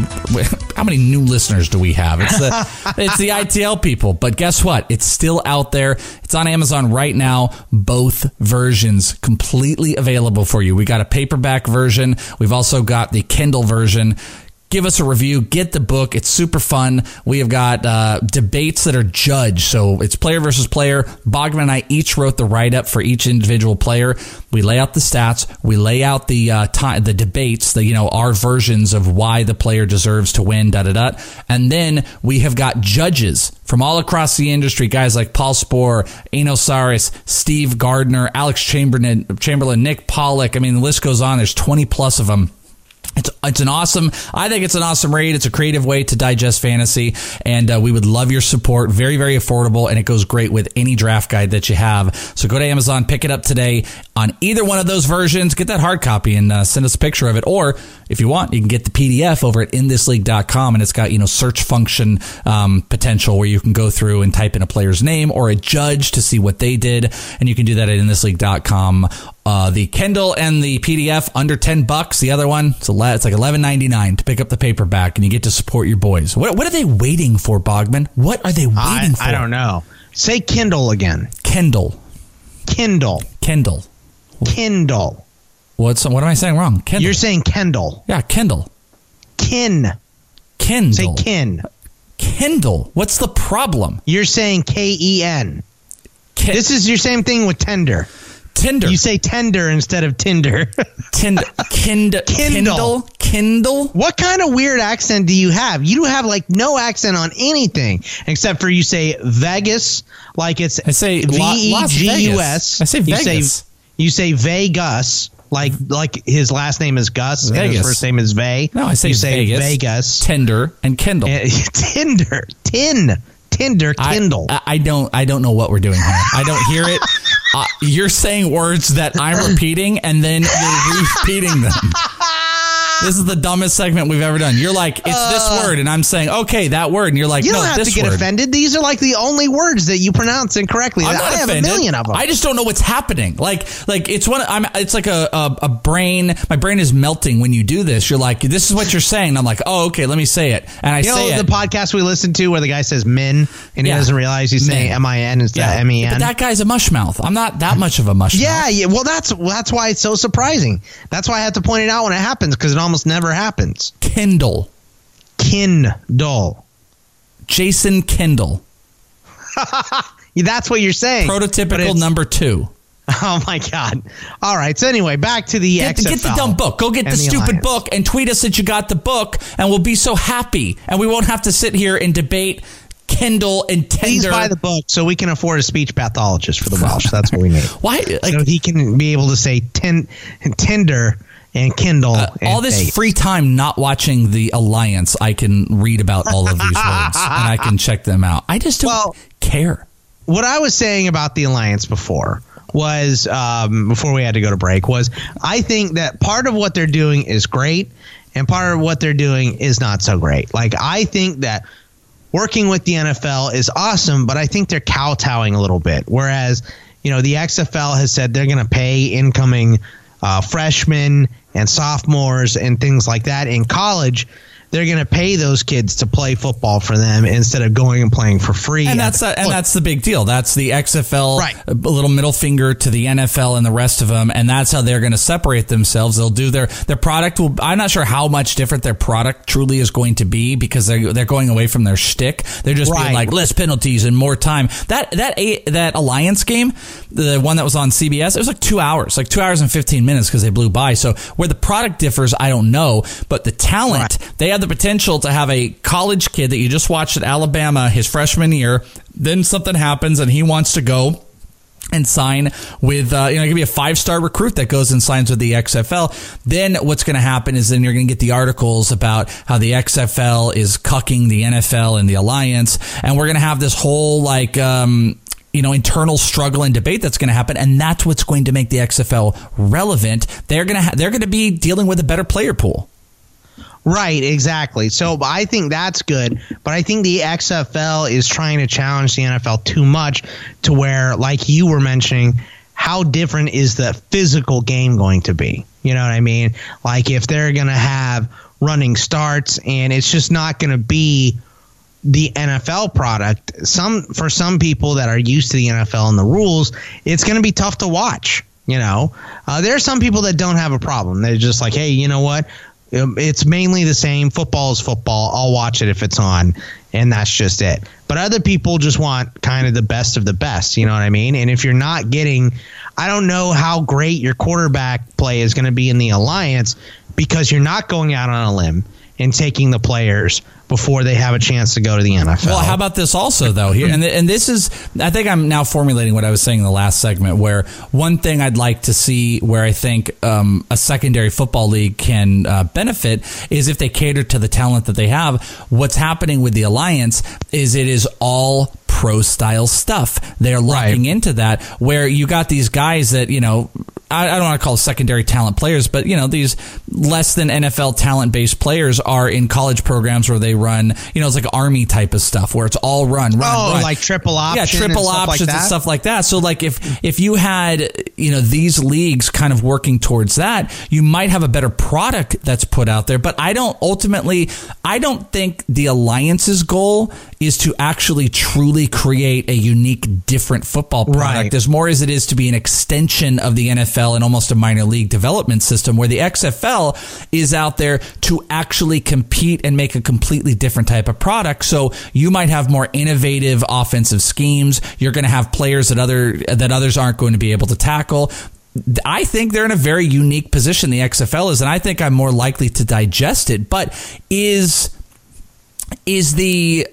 [SPEAKER 5] How many new listeners do we have? It's the, it's the I T L people. But guess what? It's still out there. It's on Amazon right now. Both versions completely available for you. We got a paperback version. We've also got the Kindle version. Give us a review. Get the book. It's super fun. We have got uh, debates that are judged. So it's player versus player. Bogman and I each wrote the write-up for each individual player. We lay out the stats. We lay out the uh, time, the debates, the you know our versions of why the player deserves to win. Da da da. And then we have got judges from all across the industry. Guys like Paul Spohr, Eno Saris, Steve Gardner, Alex Chamberlain, Chamberlain, Nick Pollock. I mean, the list goes on. There's twenty plus of them. It's it's an awesome, I think it's an awesome read. It's a creative way to digest fantasy, and uh, we would love your support. Very, very affordable, and it goes great with any draft guide that you have. So go to Amazon, pick it up today on either one of those versions. Get that hard copy and uh, send us a picture of it. Or if you want, you can get the P D F over at in this league dot com, and it's got, you know, search function um, potential where you can go through and type in a player's name or a judge to see what they did, and you can do that at in this league dot com. Uh, the Kindle and the P D F under ten bucks. The other one, it's, ele- it's like eleven ninety-nine to pick up the paperback, and you get to support your boys. What, what are they waiting for, Bogman? What are they waiting
[SPEAKER 6] I,
[SPEAKER 5] for?
[SPEAKER 6] I don't know. Say Kindle again.
[SPEAKER 5] Kindle.
[SPEAKER 6] Kindle.
[SPEAKER 5] Kindle.
[SPEAKER 6] Kindle.
[SPEAKER 5] What's what am I saying wrong? Kindle.
[SPEAKER 6] You're saying Kendall.
[SPEAKER 5] Yeah, Kindle.
[SPEAKER 6] Kin.
[SPEAKER 5] Kindle.
[SPEAKER 6] Say kin.
[SPEAKER 5] Kindle. What's the problem?
[SPEAKER 6] You're saying K E N.
[SPEAKER 5] Kin-
[SPEAKER 6] This is your same thing with Tinder.
[SPEAKER 5] Tinder.
[SPEAKER 6] You say tender instead of Tinder.
[SPEAKER 5] Tinder. Kind-
[SPEAKER 6] Kindle.
[SPEAKER 5] Kindle. Kindle.
[SPEAKER 6] What kind of weird accent do you have? You have like no accent on anything except for you say Vegas, like it's
[SPEAKER 5] I say
[SPEAKER 6] V E
[SPEAKER 5] Las
[SPEAKER 6] G U
[SPEAKER 5] Vegas.
[SPEAKER 6] S.
[SPEAKER 5] I say
[SPEAKER 6] You
[SPEAKER 5] Vegas.
[SPEAKER 6] say, you say Vegas, like like his last name is Gus and
[SPEAKER 5] Vegas.
[SPEAKER 6] his first name is Vay.
[SPEAKER 5] No, I say
[SPEAKER 6] you say
[SPEAKER 5] Vegas.
[SPEAKER 6] Vegas.
[SPEAKER 5] Tinder and Kindle.
[SPEAKER 6] Eh, Tinder. Tin. Tinder. Kindle.
[SPEAKER 5] I, I don't. I don't know what we're doing here. I don't hear it. Uh, you're saying words that I'm repeating, and then you're repeating them. This is the dumbest segment we've ever done. You're like, it's
[SPEAKER 6] Uh,
[SPEAKER 5] this word, and I'm saying, okay, that word, and you're like,
[SPEAKER 6] you
[SPEAKER 5] no,
[SPEAKER 6] don't have
[SPEAKER 5] this
[SPEAKER 6] to get
[SPEAKER 5] word.
[SPEAKER 6] offended. These are like the only words that you pronounce incorrectly.
[SPEAKER 5] I'm not
[SPEAKER 6] I have
[SPEAKER 5] offended.
[SPEAKER 6] a million of them.
[SPEAKER 5] I just don't know what's happening. Like, like it's one. I'm. It's like a, a a brain. My brain is melting when you do this. You're like, this is what you're saying. And I'm like, oh, okay, let me say it. And I
[SPEAKER 6] You
[SPEAKER 5] say
[SPEAKER 6] know
[SPEAKER 5] it.
[SPEAKER 6] the podcast we listened to where the guy says min and he
[SPEAKER 5] Yeah.
[SPEAKER 6] doesn't realize he's saying
[SPEAKER 5] Min.
[SPEAKER 6] M I N instead of M E
[SPEAKER 5] But
[SPEAKER 6] N.
[SPEAKER 5] that guy's a mushmouth. I'm not that much of a mushmouth.
[SPEAKER 6] Yeah, yeah. Well, that's that's why it's so surprising. That's why I have to point it out when it happens because it almost never happens.
[SPEAKER 5] Kindle.
[SPEAKER 6] Kindle.
[SPEAKER 5] Jason Kindle.
[SPEAKER 6] Yeah, that's what you're saying. But
[SPEAKER 5] Prototypical
[SPEAKER 6] it's-
[SPEAKER 5] number two.
[SPEAKER 6] Oh my God! All right. So anyway, back to the
[SPEAKER 5] Get,
[SPEAKER 6] X F L.
[SPEAKER 5] get the dumb book. Go get
[SPEAKER 6] and
[SPEAKER 5] the stupid
[SPEAKER 6] Alliance.
[SPEAKER 5] book and tweet us that you got the book, and we'll be so happy, and we won't have to sit here and debate Kindle and
[SPEAKER 6] Please
[SPEAKER 5] Tinder.
[SPEAKER 6] buy the book so we can afford a speech pathologist for the Welsh. That's what we need.
[SPEAKER 5] Why? Like,
[SPEAKER 6] so he can be able to say tin, Tinder and Kindle.
[SPEAKER 5] Uh,
[SPEAKER 6] and
[SPEAKER 5] all this
[SPEAKER 6] Vegas.
[SPEAKER 5] free time not watching the Alliance, I can read about all of these words and I can check them out. I just don't
[SPEAKER 6] Well-
[SPEAKER 5] care.
[SPEAKER 6] What I was saying about the Alliance before was um, before we had to go to break was I think that part of what they're doing is great and part of what they're doing is not so great. Like I think that working with the N F L is awesome, but I think they're kowtowing a little bit. Whereas, you know, the X F L has said they're going to pay incoming uh, freshmen and sophomores and things like that in college. They're going to pay those kids to play football for them instead of going and playing for free.
[SPEAKER 5] And that's and
[SPEAKER 6] Look,
[SPEAKER 5] that's the big deal. That's the X F L,
[SPEAKER 6] Right.
[SPEAKER 5] a little middle finger to the N F L and the rest of them, and that's how they're going to separate themselves. They'll do their their product. Will, I'm not sure how much different their product truly is going to be because they're they're going away from their shtick. They're just being
[SPEAKER 6] Right.
[SPEAKER 5] like less penalties and more time. That that a, that Alliance game, the one that was on C B S, it was like two hours, like two hours and fifteen minutes because they blew by. So where the product differs, I don't know, but the talent,
[SPEAKER 6] Right.
[SPEAKER 5] they have the potential to have a college kid that you just watched at Alabama his freshman year. Then something happens and he wants to go and sign with, uh, you know, it could be a five-star recruit that goes and signs with the X F L. Then what's going to happen is then you're going to get the articles about how the X F L is cucking the N F L and the Alliance. And we're going to have this whole, like, um, you know, internal struggle and debate that's going to happen. And that's what's going to make the X F L relevant. They're going to ha- they're going to be dealing with a better player pool.
[SPEAKER 6] Right, exactly. So I think that's good, but I think the X F L is trying to challenge the N F L too much to where, like you were mentioning, how different is the physical game going to be? You know what I mean? Like if they're going to have running starts and it's just not going to be the N F L product. Some for some people that are used to the N F L and the rules, it's going to be tough to watch. You know, uh, there are some people that don't have a problem. They're just like, hey, you know what? It's mainly the same. Football is football. I'll watch it if it's on, and that's just it. But other people just want kind of the best of the best. You know what I mean? And if you're not getting, I don't know how great your quarterback play is going to be in the Alliance because you're not going out on a limb and taking the players before they have a chance to go to the N F L.
[SPEAKER 5] Well, how about this also, though? Here and and this is, I think I'm now formulating what I was saying in the last segment, where one thing I'd like to see where I think um, a secondary football league can uh, benefit is if they cater to the talent that they have. What's happening with the Alliance is it is all pro style stuff. They're locking
[SPEAKER 6] Right.
[SPEAKER 5] into that, where you got these guys that, you know, I don't want to call secondary talent players, but, you know, these less than N F L talent-based players are in college programs where they run, you know, it's like Army type of stuff where it's all run, run,
[SPEAKER 6] oh,
[SPEAKER 5] run.
[SPEAKER 6] like triple option.
[SPEAKER 5] Yeah, triple
[SPEAKER 6] and
[SPEAKER 5] options
[SPEAKER 6] stuff like
[SPEAKER 5] and
[SPEAKER 6] that.
[SPEAKER 5] stuff like that. So, like, if if you had, you know, these leagues kind of working towards that, you might have a better product that's put out there. But I don't ultimately, I don't think the Alliance's goal is to actually truly create a unique, different football product
[SPEAKER 6] Right.
[SPEAKER 5] as more as it is to be an extension of the N F L and almost a minor league development system, where the X F L is out there to actually compete and make a completely different type of product. So you might have more innovative offensive schemes. You're going to have players that other that others aren't going to be able to tackle. I think they're in a very unique position, the X F L is, and I think I'm more likely to digest it. But is is the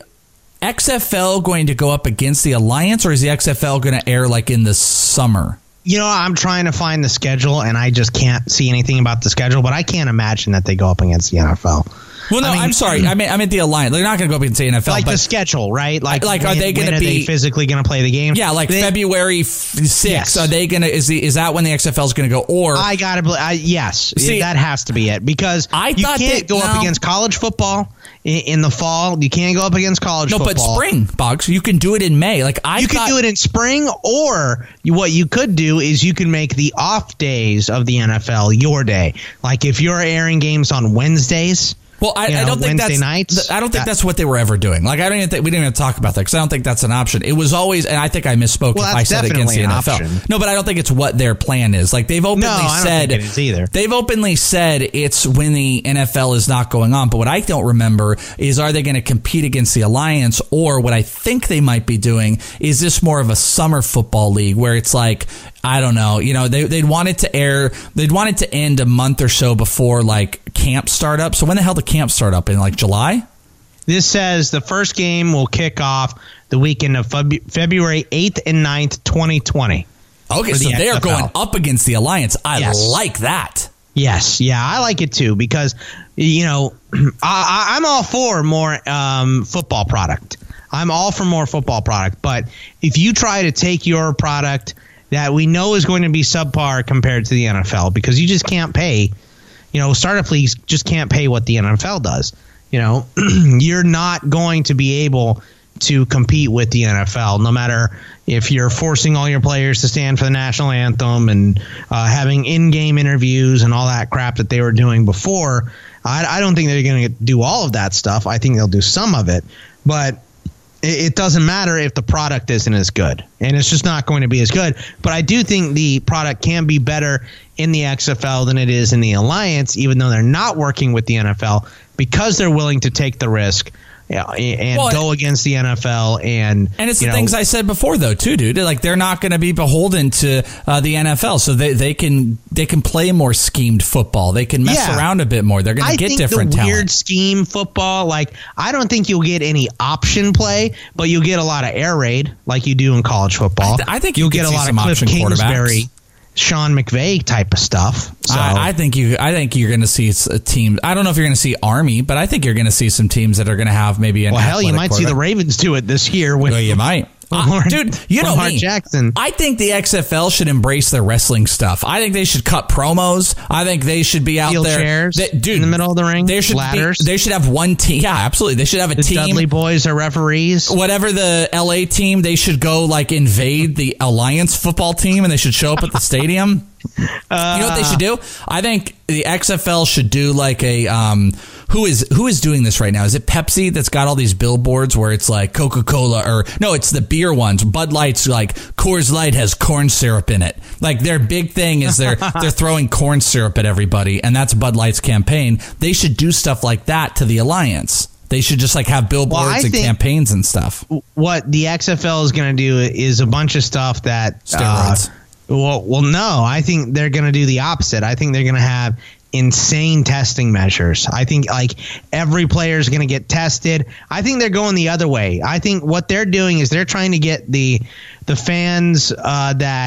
[SPEAKER 5] X F L going to go up against the Alliance, or is the X F L going to air like in the summer?
[SPEAKER 6] You know, I'm trying to find the schedule, and I just can't see anything about the schedule, but I can't imagine that they go up against the N F L.
[SPEAKER 5] Well, no,
[SPEAKER 6] I mean,
[SPEAKER 5] I'm sorry. I mean, I meant the Alliance. They're not going to go up against the N F L.
[SPEAKER 6] Like
[SPEAKER 5] but
[SPEAKER 6] the schedule, right? Like,
[SPEAKER 5] like, are
[SPEAKER 6] when,
[SPEAKER 5] they going
[SPEAKER 6] when
[SPEAKER 5] to
[SPEAKER 6] are
[SPEAKER 5] be
[SPEAKER 6] they physically going to play the game?
[SPEAKER 5] Yeah, like
[SPEAKER 6] they,
[SPEAKER 5] February sixth.
[SPEAKER 6] Yes.
[SPEAKER 5] Are they going to? Is the is that when the X F L is going to go? Or
[SPEAKER 6] I gotta, I, yes,
[SPEAKER 5] See,
[SPEAKER 6] that has to be it, because
[SPEAKER 5] I
[SPEAKER 6] you
[SPEAKER 5] thought
[SPEAKER 6] can't
[SPEAKER 5] that-
[SPEAKER 6] go
[SPEAKER 5] no.
[SPEAKER 6] up against college football in, in the fall. You can't go up against college
[SPEAKER 5] no,
[SPEAKER 6] football.
[SPEAKER 5] but spring, Boggs. You can do it in May. Like I
[SPEAKER 6] You
[SPEAKER 5] thought,
[SPEAKER 6] could do it in spring, or you, what you could do is you can make the off days of the N F L your day. Like if you're airing games on Wednesdays.
[SPEAKER 5] Well, I,
[SPEAKER 6] you know,
[SPEAKER 5] I don't think
[SPEAKER 6] Wednesday
[SPEAKER 5] that's.
[SPEAKER 6] nights,
[SPEAKER 5] I don't think
[SPEAKER 6] that-
[SPEAKER 5] that's what they were ever doing. Like I don't even think we didn't even talk about that because I don't think that's an option. It was always, and I think I misspoke
[SPEAKER 6] Well,
[SPEAKER 5] if
[SPEAKER 6] that's
[SPEAKER 5] I said against the
[SPEAKER 6] definitely
[SPEAKER 5] N
[SPEAKER 6] an
[SPEAKER 5] F L.
[SPEAKER 6] option.
[SPEAKER 5] No, but I don't think it's what their plan is. Like they've openly
[SPEAKER 6] No, I don't
[SPEAKER 5] said
[SPEAKER 6] think it is either.
[SPEAKER 5] They've openly said it's when the N F L is not going on. But what I don't remember is are they going to compete against the Alliance, or what I think they might be doing is this more of a summer football league where it's like. I don't know. You know, they, they'd want it to air, they'd want it to end a month or so before, like, camp start up. So when the hell did camp start up? In, like, July?
[SPEAKER 6] This says the first game will kick off the weekend of Feb- February eighth and ninth, twenty twenty.
[SPEAKER 5] Okay,
[SPEAKER 6] for
[SPEAKER 5] so
[SPEAKER 6] the
[SPEAKER 5] they are
[SPEAKER 6] X F L.
[SPEAKER 5] going up against the Alliance. I
[SPEAKER 6] Yes.
[SPEAKER 5] like that.
[SPEAKER 6] Yes, yeah, I like it too because, you know, I, I, I'm all for more um, football product. I'm all for more football product. But if you try to take your product that we know is going to be subpar compared to the N F L, because you just can't pay, you know, startup leagues just can't pay what the N F L does. You know, you're not going to be able to compete with the N F L, no matter if you're forcing all your players to stand for the national anthem and uh, having in-game interviews and all that crap that they were doing before. I, I don't think they're going to do all of that stuff. I think they'll do some of it, but it, it doesn't matter if the product isn't as good, and it's just not going to be as good. But I do think the product can be better in the X F L than it is in the Alliance, even though they're not working with the N F L, because they're willing to take the risk. Yeah, and
[SPEAKER 5] Well,
[SPEAKER 6] go against the N F L, and
[SPEAKER 5] And it's
[SPEAKER 6] you
[SPEAKER 5] the
[SPEAKER 6] know,
[SPEAKER 5] things I said before, though, too, dude. Like they're not going to be beholden to uh, the N F L, so they, they can they can play more schemed football. They can mess
[SPEAKER 6] Yeah.
[SPEAKER 5] around a bit more. They're going
[SPEAKER 6] I
[SPEAKER 5] to get
[SPEAKER 6] think
[SPEAKER 5] different
[SPEAKER 6] the
[SPEAKER 5] talent.
[SPEAKER 6] weird scheme football, like I don't think you'll get any option play, but you'll get a lot of air raid like you do in college football.
[SPEAKER 5] I, th- I think you
[SPEAKER 6] you'll
[SPEAKER 5] could
[SPEAKER 6] get a
[SPEAKER 5] see
[SPEAKER 6] lot
[SPEAKER 5] some
[SPEAKER 6] of Cliff
[SPEAKER 5] option quarterbacks.
[SPEAKER 6] Kingsbury, Sean McVay type of stuff. So
[SPEAKER 5] I, I think you. I think you're going to see a team. I don't know if you're going to see Army, but I think you're going to see some teams that are going to have maybe an.
[SPEAKER 6] well, hell, you
[SPEAKER 5] athletic
[SPEAKER 6] might see the
[SPEAKER 5] quarterback.
[SPEAKER 6] Ravens do it this year with
[SPEAKER 5] Well, you might. Uh,
[SPEAKER 6] Lamar-
[SPEAKER 5] dude, you know
[SPEAKER 6] Lamar
[SPEAKER 5] me.
[SPEAKER 6] Jackson.
[SPEAKER 5] I think the X F L should embrace their wrestling stuff. I think they should cut promos. I think they should be out
[SPEAKER 6] Steel
[SPEAKER 5] there.
[SPEAKER 6] chairs
[SPEAKER 5] They- dude,
[SPEAKER 6] in the middle of the ring,
[SPEAKER 5] There should
[SPEAKER 6] ladders.
[SPEAKER 5] Be, they should have one team. Yeah, absolutely. They should have a
[SPEAKER 6] the
[SPEAKER 5] team.
[SPEAKER 6] Dudley Boys are referees.
[SPEAKER 5] Whatever the L A team, they should go like invade the Alliance football team, and they should show up at the stadium. You know what they should do? I think the X F L should do like a um, who is who is doing this right now? Is it Pepsi that's got all these billboards where it's like Coca-Cola or no, it's the beer ones. Bud Light's like Coors Light has corn syrup in it. Like their big thing is they're they're throwing corn syrup at everybody, and that's Bud Light's campaign. They should do stuff like that to the Alliance. They should just like have billboards
[SPEAKER 6] Well, I
[SPEAKER 5] and
[SPEAKER 6] think-
[SPEAKER 5] campaigns and stuff.
[SPEAKER 6] What the X F L is going to do is a bunch of stuff that
[SPEAKER 5] Steroids.
[SPEAKER 6] Uh, well, well, no. I think they're going to do the opposite. I think they're going to have insane testing measures. I think like every player is going to get tested. I think they're going the other way. I think what they're doing is they're trying to get the the fans uh, that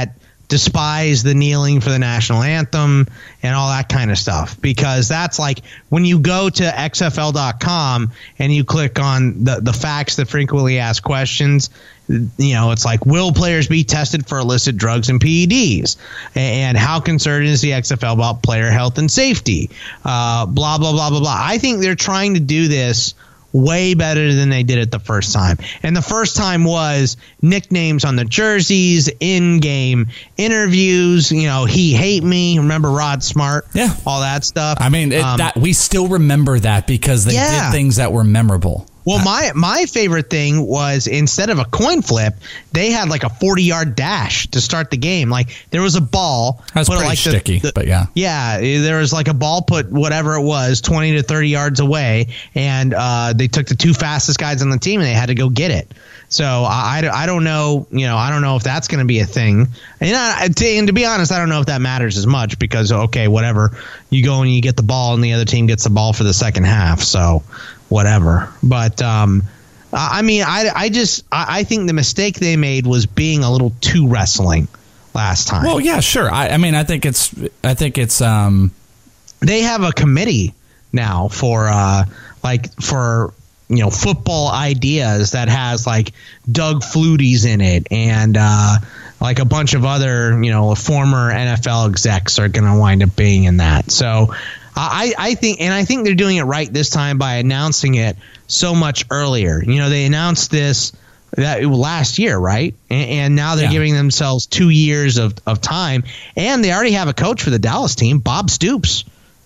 [SPEAKER 6] despise the kneeling for the national anthem and all that kind of stuff, because that's like when you go to X F L dot com and you click on the, the facts that frequently asked questions, you know, it's like, will players be tested for illicit drugs and P E Ds? And how concerned is the X F L about player health and safety? Uh, blah, blah, blah, blah, blah. I think they're trying to do this way better than they did it the first time. And the first time was nicknames on the jerseys, in-game interviews, you know, he hate me. Remember Rod Smart?
[SPEAKER 5] Yeah.
[SPEAKER 6] All that stuff.
[SPEAKER 5] I mean, it,
[SPEAKER 6] um,
[SPEAKER 5] that we still remember that because they
[SPEAKER 6] yeah.
[SPEAKER 5] did things that were memorable.
[SPEAKER 6] Well, my my favorite thing was instead of a coin flip, they had like a forty-yard dash to start the game. Like there was a ball.
[SPEAKER 5] That's pretty
[SPEAKER 6] like
[SPEAKER 5] sticky,
[SPEAKER 6] the, the,
[SPEAKER 5] but yeah.
[SPEAKER 6] Yeah, there was like a ball put whatever it was, twenty to thirty yards away, and uh, they took the two fastest guys on the team and they had to go get it. So I, I, I don't know, you know, I don't know if that's going to be a thing. And, I, and to be honest, I don't know if that matters as much because, okay, whatever. You go and you get the ball and the other team gets the ball for the second half. So whatever. But, um, I mean, I, I just I, I think the mistake they made was being a little too wrestling last time.
[SPEAKER 5] Well, yeah, sure. I, I mean, I think it's I think it's um,
[SPEAKER 6] they have a committee now for uh, like for. you know, football ideas that has like Doug Flutie's in it and uh, like a bunch of other, you know, former N F L execs are going to wind up being in that. So I, I think, and I think they're doing it right this time by announcing it so much earlier. You know, they announced this that last year, right? And, and now they're
[SPEAKER 5] yeah.
[SPEAKER 6] giving themselves two years of, of time. And they already have a coach for the Dallas team, Bob Stoops,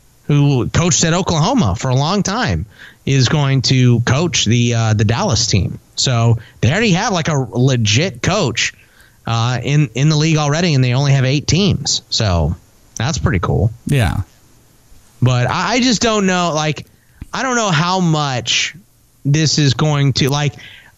[SPEAKER 6] who coached at Oklahoma for a long time, is going to coach the uh, the Dallas team. So they already have like a legit coach uh, in in the league already, and they only have eight teams. So that's pretty cool.
[SPEAKER 5] Yeah.
[SPEAKER 6] But I, I just don't know. Like, I don't know how much this is going to like.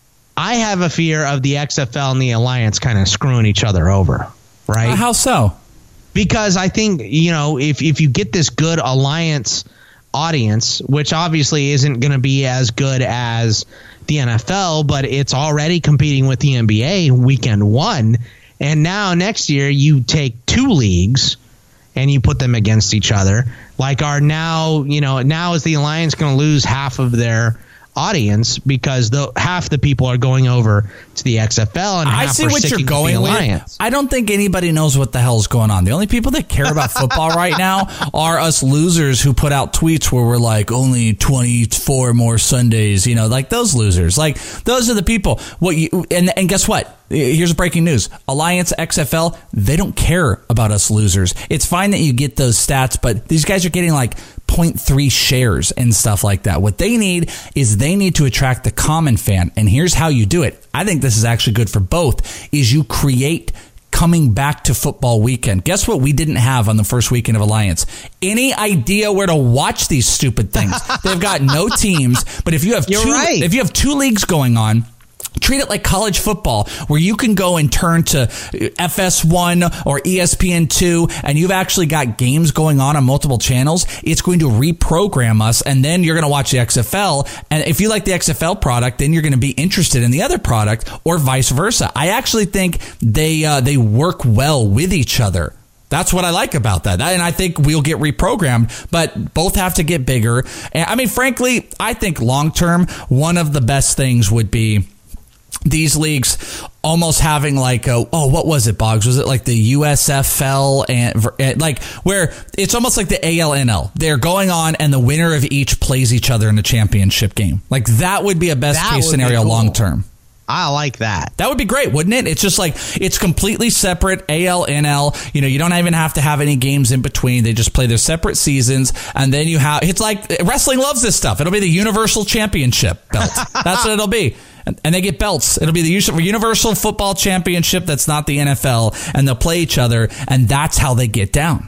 [SPEAKER 6] I have a fear of the X F L and the Alliance kind of screwing each other over, right?
[SPEAKER 5] Uh, how so?
[SPEAKER 6] Because I think, you know, if if you get this good Alliance audience, which obviously isn't going to be as good as the N F L, but it's already competing with the N B A weekend one. And now next year you take two leagues and you put them against each other. Like are now, you know, now is the Alliance going to lose half of their audience because the half the people are going over to the X F L and half
[SPEAKER 5] I see
[SPEAKER 6] are
[SPEAKER 5] what you're
[SPEAKER 6] sticking
[SPEAKER 5] going
[SPEAKER 6] with the
[SPEAKER 5] with.
[SPEAKER 6] Alliance.
[SPEAKER 5] I don't think anybody knows what the hell's going on. The only people that care about football right now are us losers who put out tweets where we're like only twenty-four more Sundays, you know, like those losers. Like those are the people. What you and and guess what? Here's breaking news. Alliance, X F L, they don't care about us losers. It's fine that you get those stats, but these guys are getting like zero point three shares and stuff like that. What they need is they need to attract the common fan. And here's how you do it. I think this is actually good for both, is you create coming back to football weekend. Guess what we didn't have on the first weekend of Alliance? Any idea where to watch these stupid things. They've got no teams, but if you have
[SPEAKER 6] You're
[SPEAKER 5] two
[SPEAKER 6] right.
[SPEAKER 5] if you have two leagues going on, treat it like college football, where you can go and turn to F S one or E S P N two, and you've actually got games going on on multiple channels. It's going to reprogram us, and then you're going to watch the X F L. And if you like the X F L product, then you're going to be interested in the other product, or vice versa. I actually think they uh, they work well with each other. That's what I like about that. And I think we'll get reprogrammed, but both have to get bigger. And I mean, frankly, I think long term, one of the best things would be these leagues almost having like a, oh, what was it, Boggs? Was it like the U S F L and, and like where it's almost like the A L N L? They're going on and the winner of each plays each other in a championship game. Like that would be a best
[SPEAKER 6] That
[SPEAKER 5] case
[SPEAKER 6] would be
[SPEAKER 5] scenario
[SPEAKER 6] cool.
[SPEAKER 5] long term.
[SPEAKER 6] I like that.
[SPEAKER 5] That would be great, wouldn't it? It's just like, it's completely separate, A L, N L. You know, you don't even have to have any games in between. They just play their separate seasons. And then you have, it's like, wrestling loves this stuff. It'll be the Universal Championship belt. That's what it'll be. And, and they get belts. It'll be the Universal Football Championship that's not the N F L. And they'll play each other. And that's how they get down.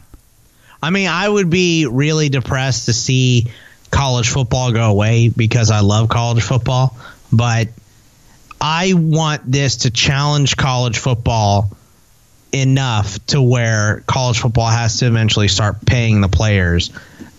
[SPEAKER 6] I mean, I would be really depressed to see college football go away because I love college football. But I want this to challenge college football enough to where college football has to eventually start paying the players.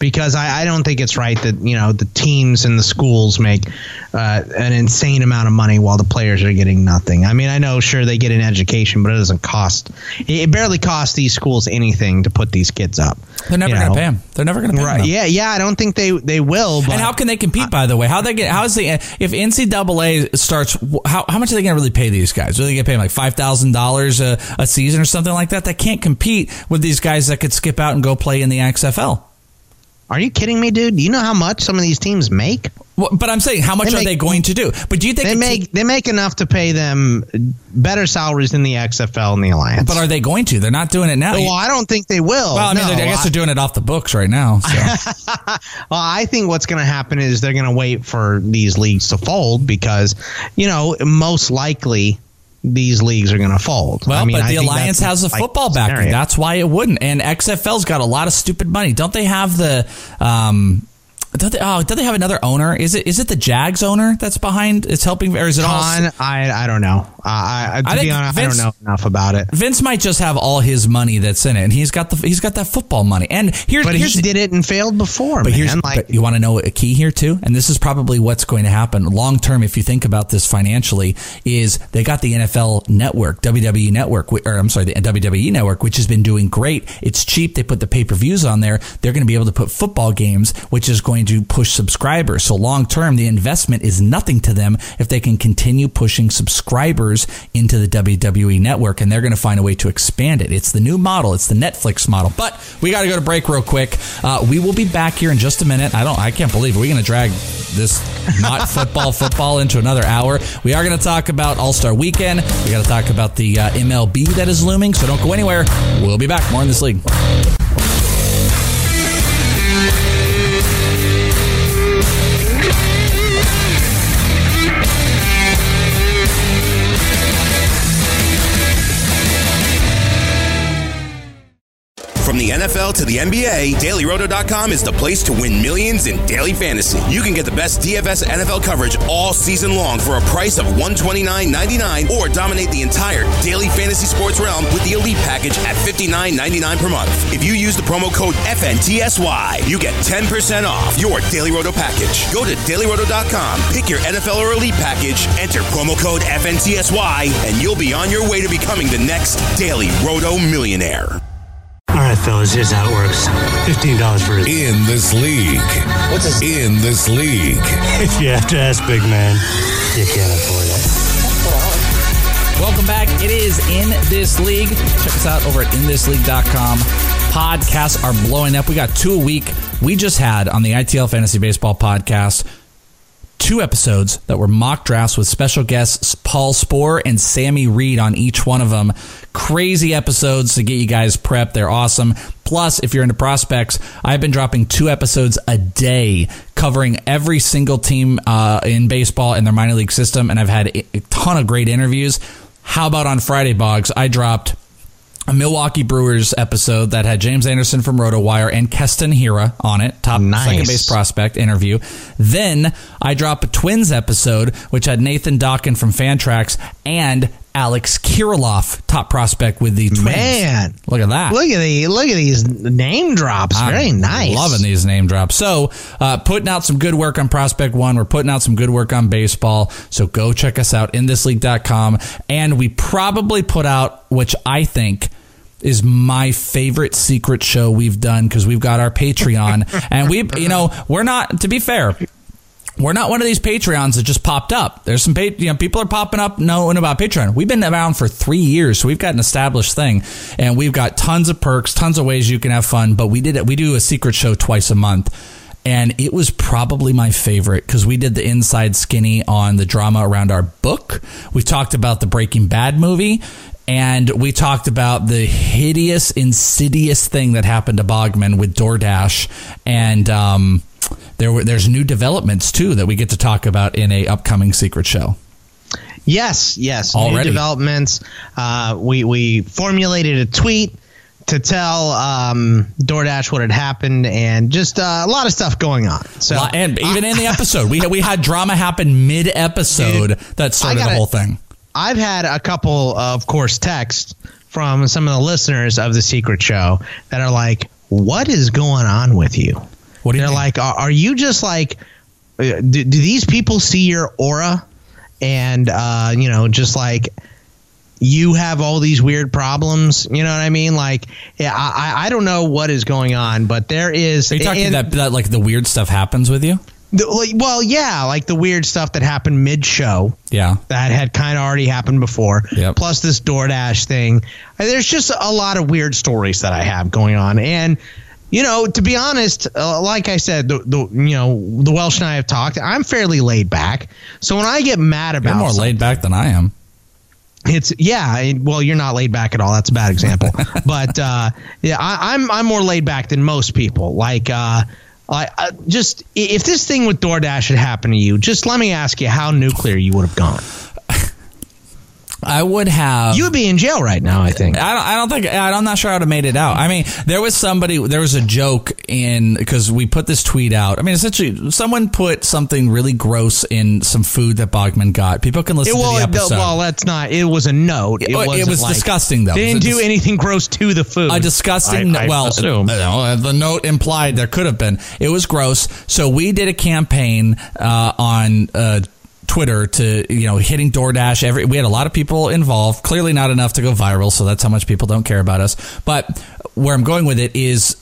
[SPEAKER 6] because I, I don't think it's right that, you know, the teams and the schools make uh, an insane amount of money while the players are getting nothing. I mean, I know, sure, they get an education, but it doesn't cost. It barely costs these schools anything to put these kids up.
[SPEAKER 5] They're never going to pay them. They're never going to pay
[SPEAKER 6] right,
[SPEAKER 5] them.
[SPEAKER 6] Yeah, yeah, I don't think they, they will. But
[SPEAKER 5] and how can they compete, by the way? How they get? How is the if N C double A starts? How how much are they going to really pay these guys? Are they going to pay them like five thousand dollars a a season or something like that? They can't compete with these guys that could skip out and go play in the X F L.
[SPEAKER 6] Are you kidding me, dude? Do you know how much some of these teams make?
[SPEAKER 5] Well, but I'm saying, how much
[SPEAKER 6] they
[SPEAKER 5] are
[SPEAKER 6] make,
[SPEAKER 5] they going to do? But do you think
[SPEAKER 6] they make
[SPEAKER 5] te-
[SPEAKER 6] they make enough to pay them better salaries than the X F L and the Alliance?
[SPEAKER 5] But are they going to? They're not doing it now.
[SPEAKER 6] Well, I don't think they will.
[SPEAKER 5] Well, I mean,
[SPEAKER 6] no,
[SPEAKER 5] I guess
[SPEAKER 6] I,
[SPEAKER 5] they're doing it off the books right now. So.
[SPEAKER 6] Well, I think what's going to happen is they're going to wait for these leagues to fold because, you know, most likely these leagues are going to fold.
[SPEAKER 5] Well,
[SPEAKER 6] I mean,
[SPEAKER 5] but
[SPEAKER 6] I
[SPEAKER 5] the Alliance has a football backing.
[SPEAKER 6] Scenario.
[SPEAKER 5] That's why it wouldn't. And X F L's got a lot of stupid money. Don't they have the... Um, Don't they, oh, don't they have another owner? Is it is it the Jags owner that's behind? It's helping, or is it
[SPEAKER 6] Con,
[SPEAKER 5] all?
[SPEAKER 6] I I don't know. Uh, I, to
[SPEAKER 5] I
[SPEAKER 6] be honest,
[SPEAKER 5] Vince,
[SPEAKER 6] I don't know enough about it.
[SPEAKER 5] Vince might just have all his money that's in it, and he's got the he's got that football money. And here's
[SPEAKER 6] but
[SPEAKER 5] here's,
[SPEAKER 6] he did it and failed before.
[SPEAKER 5] But
[SPEAKER 6] man.
[SPEAKER 5] here's
[SPEAKER 6] like,
[SPEAKER 5] but you want to know a key here too, and this is probably what's going to happen long term if you think about this financially. Is they got the N F L Network, W W E Network, or I'm sorry, the W W E Network, which has been doing great. It's cheap. They put the pay per views on there. They're going to be able to put football games, which is going to push subscribers. So long term, the investment is nothing to them if they can continue pushing subscribers into the W W E Network, and they're going to find a way to expand it. It's the new model. It's the Netflix model. But we got to go to break real quick. Uh, we will be back here in just a minute. I don't. I can't believe it. We're going to drag this not football football into another hour. We are going to talk about All-Star Weekend. We got to talk about the uh, M L B that is looming. So don't go anywhere. We'll be back. More in this league.
[SPEAKER 7] From the N F L to the N B A, Daily Roto dot com is the place to win millions in daily fantasy. You can get the best D F S N F L coverage all season long for a price of one hundred twenty-nine ninety-nine, or dominate the entire daily fantasy sports realm with the Elite package at fifty-nine ninety-nine per month. If you use the promo code F N T S Y, you get ten percent off your Daily Roto package. Go to Daily Roto dot com, pick your N F L or Elite package, enter promo code F N T S Y, and you'll be on your way to becoming the next Daily Roto millionaire.
[SPEAKER 9] All right, fellas, here's how it works. fifteen dollars for it.
[SPEAKER 3] In this league. What's this? In this league.
[SPEAKER 9] If you have to ask, big man, you can't afford it.
[SPEAKER 5] Welcome back. It is In This League. Check us out over at in this league dot com. Podcasts are blowing up. We got two a week. We just had on the I T L Fantasy Baseball podcast two episodes that were mock drafts with special guests Paul Sporer and Sammy Reed on each one of them. Crazy episodes to get you guys prepped. They're awesome. Plus, if you're into prospects, I've been dropping two episodes a day covering every single team uh, in baseball and their minor league system, and I've had a ton of great interviews. How about on Friday, Boggs? I dropped a Milwaukee Brewers episode that had James Anderson from RotoWire and Keston Hiura on it, top
[SPEAKER 6] nice.
[SPEAKER 5] second base prospect interview. Then I dropped a Twins episode, which had Nathan Dawkin from Fantrax and Alex Kirilloff, top prospect with the Twins.
[SPEAKER 6] Man,
[SPEAKER 5] look at that!
[SPEAKER 6] Look at the look at these name drops.
[SPEAKER 5] I'm
[SPEAKER 6] Very nice.
[SPEAKER 5] Loving these name drops. So, uh, putting out some good work on Prospect One. We're putting out some good work on baseball. So go check us out in this league dot com. And we probably put out, which I think is my favorite secret show we've done, because we've got our Patreon, and we, you know, we're not. To be fair, we're not one of these Patreons that just popped up. There's some, you know, people are popping up knowing about Patreon. We've been around for three years, so we've got an established thing, and we've got tons of perks, tons of ways you can have fun. But we did it. We do a secret show twice a month, and it was probably my favorite because we did the Inside Skinny on the drama around our book. We talked about the Breaking Bad movie. And we talked about the hideous, insidious thing that happened to Bogman with DoorDash. And um, there were there's new developments, too, that we get to talk about in a upcoming secret show.
[SPEAKER 6] Yes, yes.
[SPEAKER 5] Already.
[SPEAKER 6] New developments. Uh, we, we formulated a tweet to tell um, DoorDash what had happened, and just uh, a lot of stuff going on. So,
[SPEAKER 5] And even in the episode, we, we had drama happen mid-episode that started
[SPEAKER 6] gotta,
[SPEAKER 5] the whole thing.
[SPEAKER 6] I've had a couple, of course, texts from some of the listeners of the Secret Show that are like, what is going on with you?
[SPEAKER 5] What do you
[SPEAKER 6] They're
[SPEAKER 5] mean?
[SPEAKER 6] like, are, are you just like, uh, do, do these people see your aura? And, uh, you know, just like you have all these weird problems. You know what I mean? Like, yeah, I, I don't know what is going on, but there is.
[SPEAKER 5] Are you talking
[SPEAKER 6] and,
[SPEAKER 5] that, that like the weird stuff happens with you?
[SPEAKER 6] the, like, well, yeah, like the weird stuff that happened mid-show.
[SPEAKER 5] Yeah.
[SPEAKER 6] That had kind of already happened before.
[SPEAKER 5] Yep.
[SPEAKER 6] Plus this DoorDash thing. There's just a lot of weird stories that I have going on. And, you know, to be honest, uh, like I said, the, the you know, the Welsh and I have talked. I'm fairly laid back. So when I get mad about
[SPEAKER 5] You're more laid back than I am.
[SPEAKER 6] It's yeah. Well, you're not laid back at all. That's a bad example. But uh, yeah, I, I'm I'm more laid back than most people. Like, uh, I, I just if this thing with DoorDash had happened to you, just let me ask you how nuclear you would have gone.
[SPEAKER 5] I would have.
[SPEAKER 6] You would be in jail right now, I think.
[SPEAKER 5] I don't. I don't think. I'm not sure I would have made it out. I mean, there was somebody. There was a joke in because we put this tweet out. I mean, essentially, someone put something really gross in some food that Bogman got. People can listen
[SPEAKER 6] It, well,
[SPEAKER 5] to the episode.
[SPEAKER 6] well, that's not. It was a note. It,
[SPEAKER 5] It,
[SPEAKER 6] wasn't
[SPEAKER 5] it was
[SPEAKER 6] like,
[SPEAKER 5] disgusting, though.
[SPEAKER 6] They didn't
[SPEAKER 5] It was
[SPEAKER 6] do
[SPEAKER 5] a dis-
[SPEAKER 6] anything gross to the food.
[SPEAKER 5] A disgusting.
[SPEAKER 6] I, I
[SPEAKER 5] well,
[SPEAKER 6] assume.
[SPEAKER 5] you know, the note implied there could have been. It was gross. So we did a campaign uh, on. Uh, Twitter to, you know, hitting DoorDash. Every we had a lot of people involved. Clearly not enough to go viral, so that's how much people don't care about us. But where I'm going with it is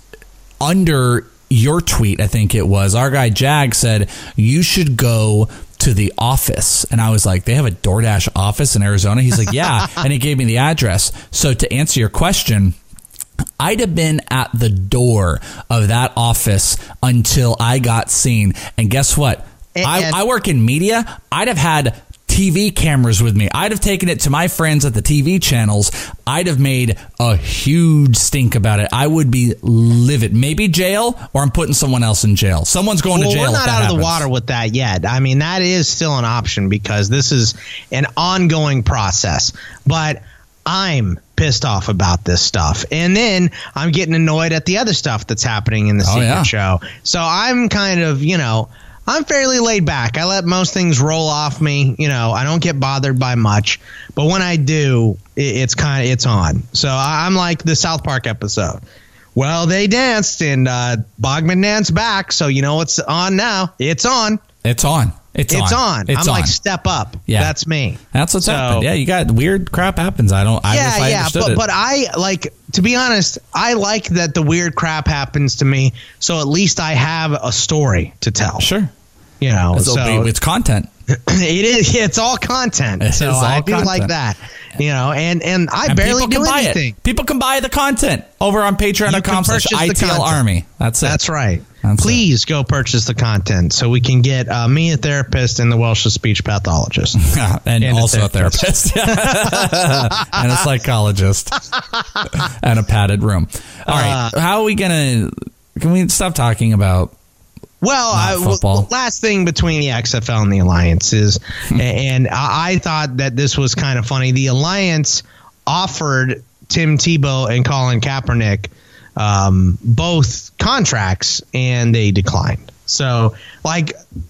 [SPEAKER 5] under your tweet, I think it was, our guy Jag said, you should go to the office. And I was like, they have a DoorDash office in Arizona? He's like, yeah. And he gave me the address. So to answer your question, I'd have been at the door of that office until I got seen. And guess what?
[SPEAKER 6] And,
[SPEAKER 5] I, I work in media. I'd have had T V cameras with me. I'd have taken it to my friends at the T V channels. I'd have made a huge stink about it. I would be livid. Maybe jail, or I'm putting someone else in jail. Someone's going
[SPEAKER 6] well,
[SPEAKER 5] to jail.
[SPEAKER 6] We're not
[SPEAKER 5] if that
[SPEAKER 6] out
[SPEAKER 5] happens.
[SPEAKER 6] of the water with that yet. I mean, that is still an option because this is an ongoing process. But I'm pissed off about this stuff. And then I'm getting annoyed at the other stuff that's happening in the
[SPEAKER 5] Oh,
[SPEAKER 6] secret
[SPEAKER 5] yeah.
[SPEAKER 6] show. So I'm kind of, you know, I'm fairly laid back. I let most things roll off me. You know, I don't get bothered by much. But when I do, it, it's kind of, it's on. So I, I'm like the South Park episode. Well, they danced and uh, Bogman danced back. So you know what's on now? It's on.
[SPEAKER 5] It's on. It's,
[SPEAKER 6] It's
[SPEAKER 5] on.
[SPEAKER 6] on.
[SPEAKER 5] It's
[SPEAKER 6] I'm
[SPEAKER 5] on.
[SPEAKER 6] like, step up.
[SPEAKER 5] Yeah.
[SPEAKER 6] That's me.
[SPEAKER 5] That's what's
[SPEAKER 6] So-
[SPEAKER 5] happened. Yeah, you got weird crap happens. I don't. I
[SPEAKER 6] yeah,
[SPEAKER 5] wish I
[SPEAKER 6] yeah,
[SPEAKER 5] understood
[SPEAKER 6] but
[SPEAKER 5] it.
[SPEAKER 6] but I like to be honest. I like that the weird crap happens to me, so at least I have a story to tell.
[SPEAKER 5] Sure.
[SPEAKER 6] You know,
[SPEAKER 5] It's,
[SPEAKER 6] so
[SPEAKER 5] it's content.
[SPEAKER 6] it is. It's all content.
[SPEAKER 5] It
[SPEAKER 6] so
[SPEAKER 5] is all
[SPEAKER 6] I do
[SPEAKER 5] content.
[SPEAKER 6] like that. You know, and and I
[SPEAKER 5] And
[SPEAKER 6] barely
[SPEAKER 5] people
[SPEAKER 6] do
[SPEAKER 5] can buy
[SPEAKER 6] anything.
[SPEAKER 5] it. People can buy the content over on patreon dot com
[SPEAKER 6] You can
[SPEAKER 5] slash
[SPEAKER 6] purchase the
[SPEAKER 5] I T L
[SPEAKER 6] content.
[SPEAKER 5] Army. That's it.
[SPEAKER 6] That's right.
[SPEAKER 5] That's
[SPEAKER 6] Please go purchase the content so we can get uh, me a therapist and the Welsh speech pathologist.
[SPEAKER 5] and,
[SPEAKER 6] And a
[SPEAKER 5] also a
[SPEAKER 6] therapist.
[SPEAKER 5] therapist. and a psychologist. and a padded room. All right.
[SPEAKER 6] Uh,
[SPEAKER 5] How are we going to... Can we stop talking about...
[SPEAKER 6] Well, I,
[SPEAKER 5] Not football.
[SPEAKER 6] well, last thing between the X F L and the Alliance is, and I, I thought that this was kind of funny. The Alliance offered Tim Tebow and Colin Kaepernick um, both contracts, and they declined. So, like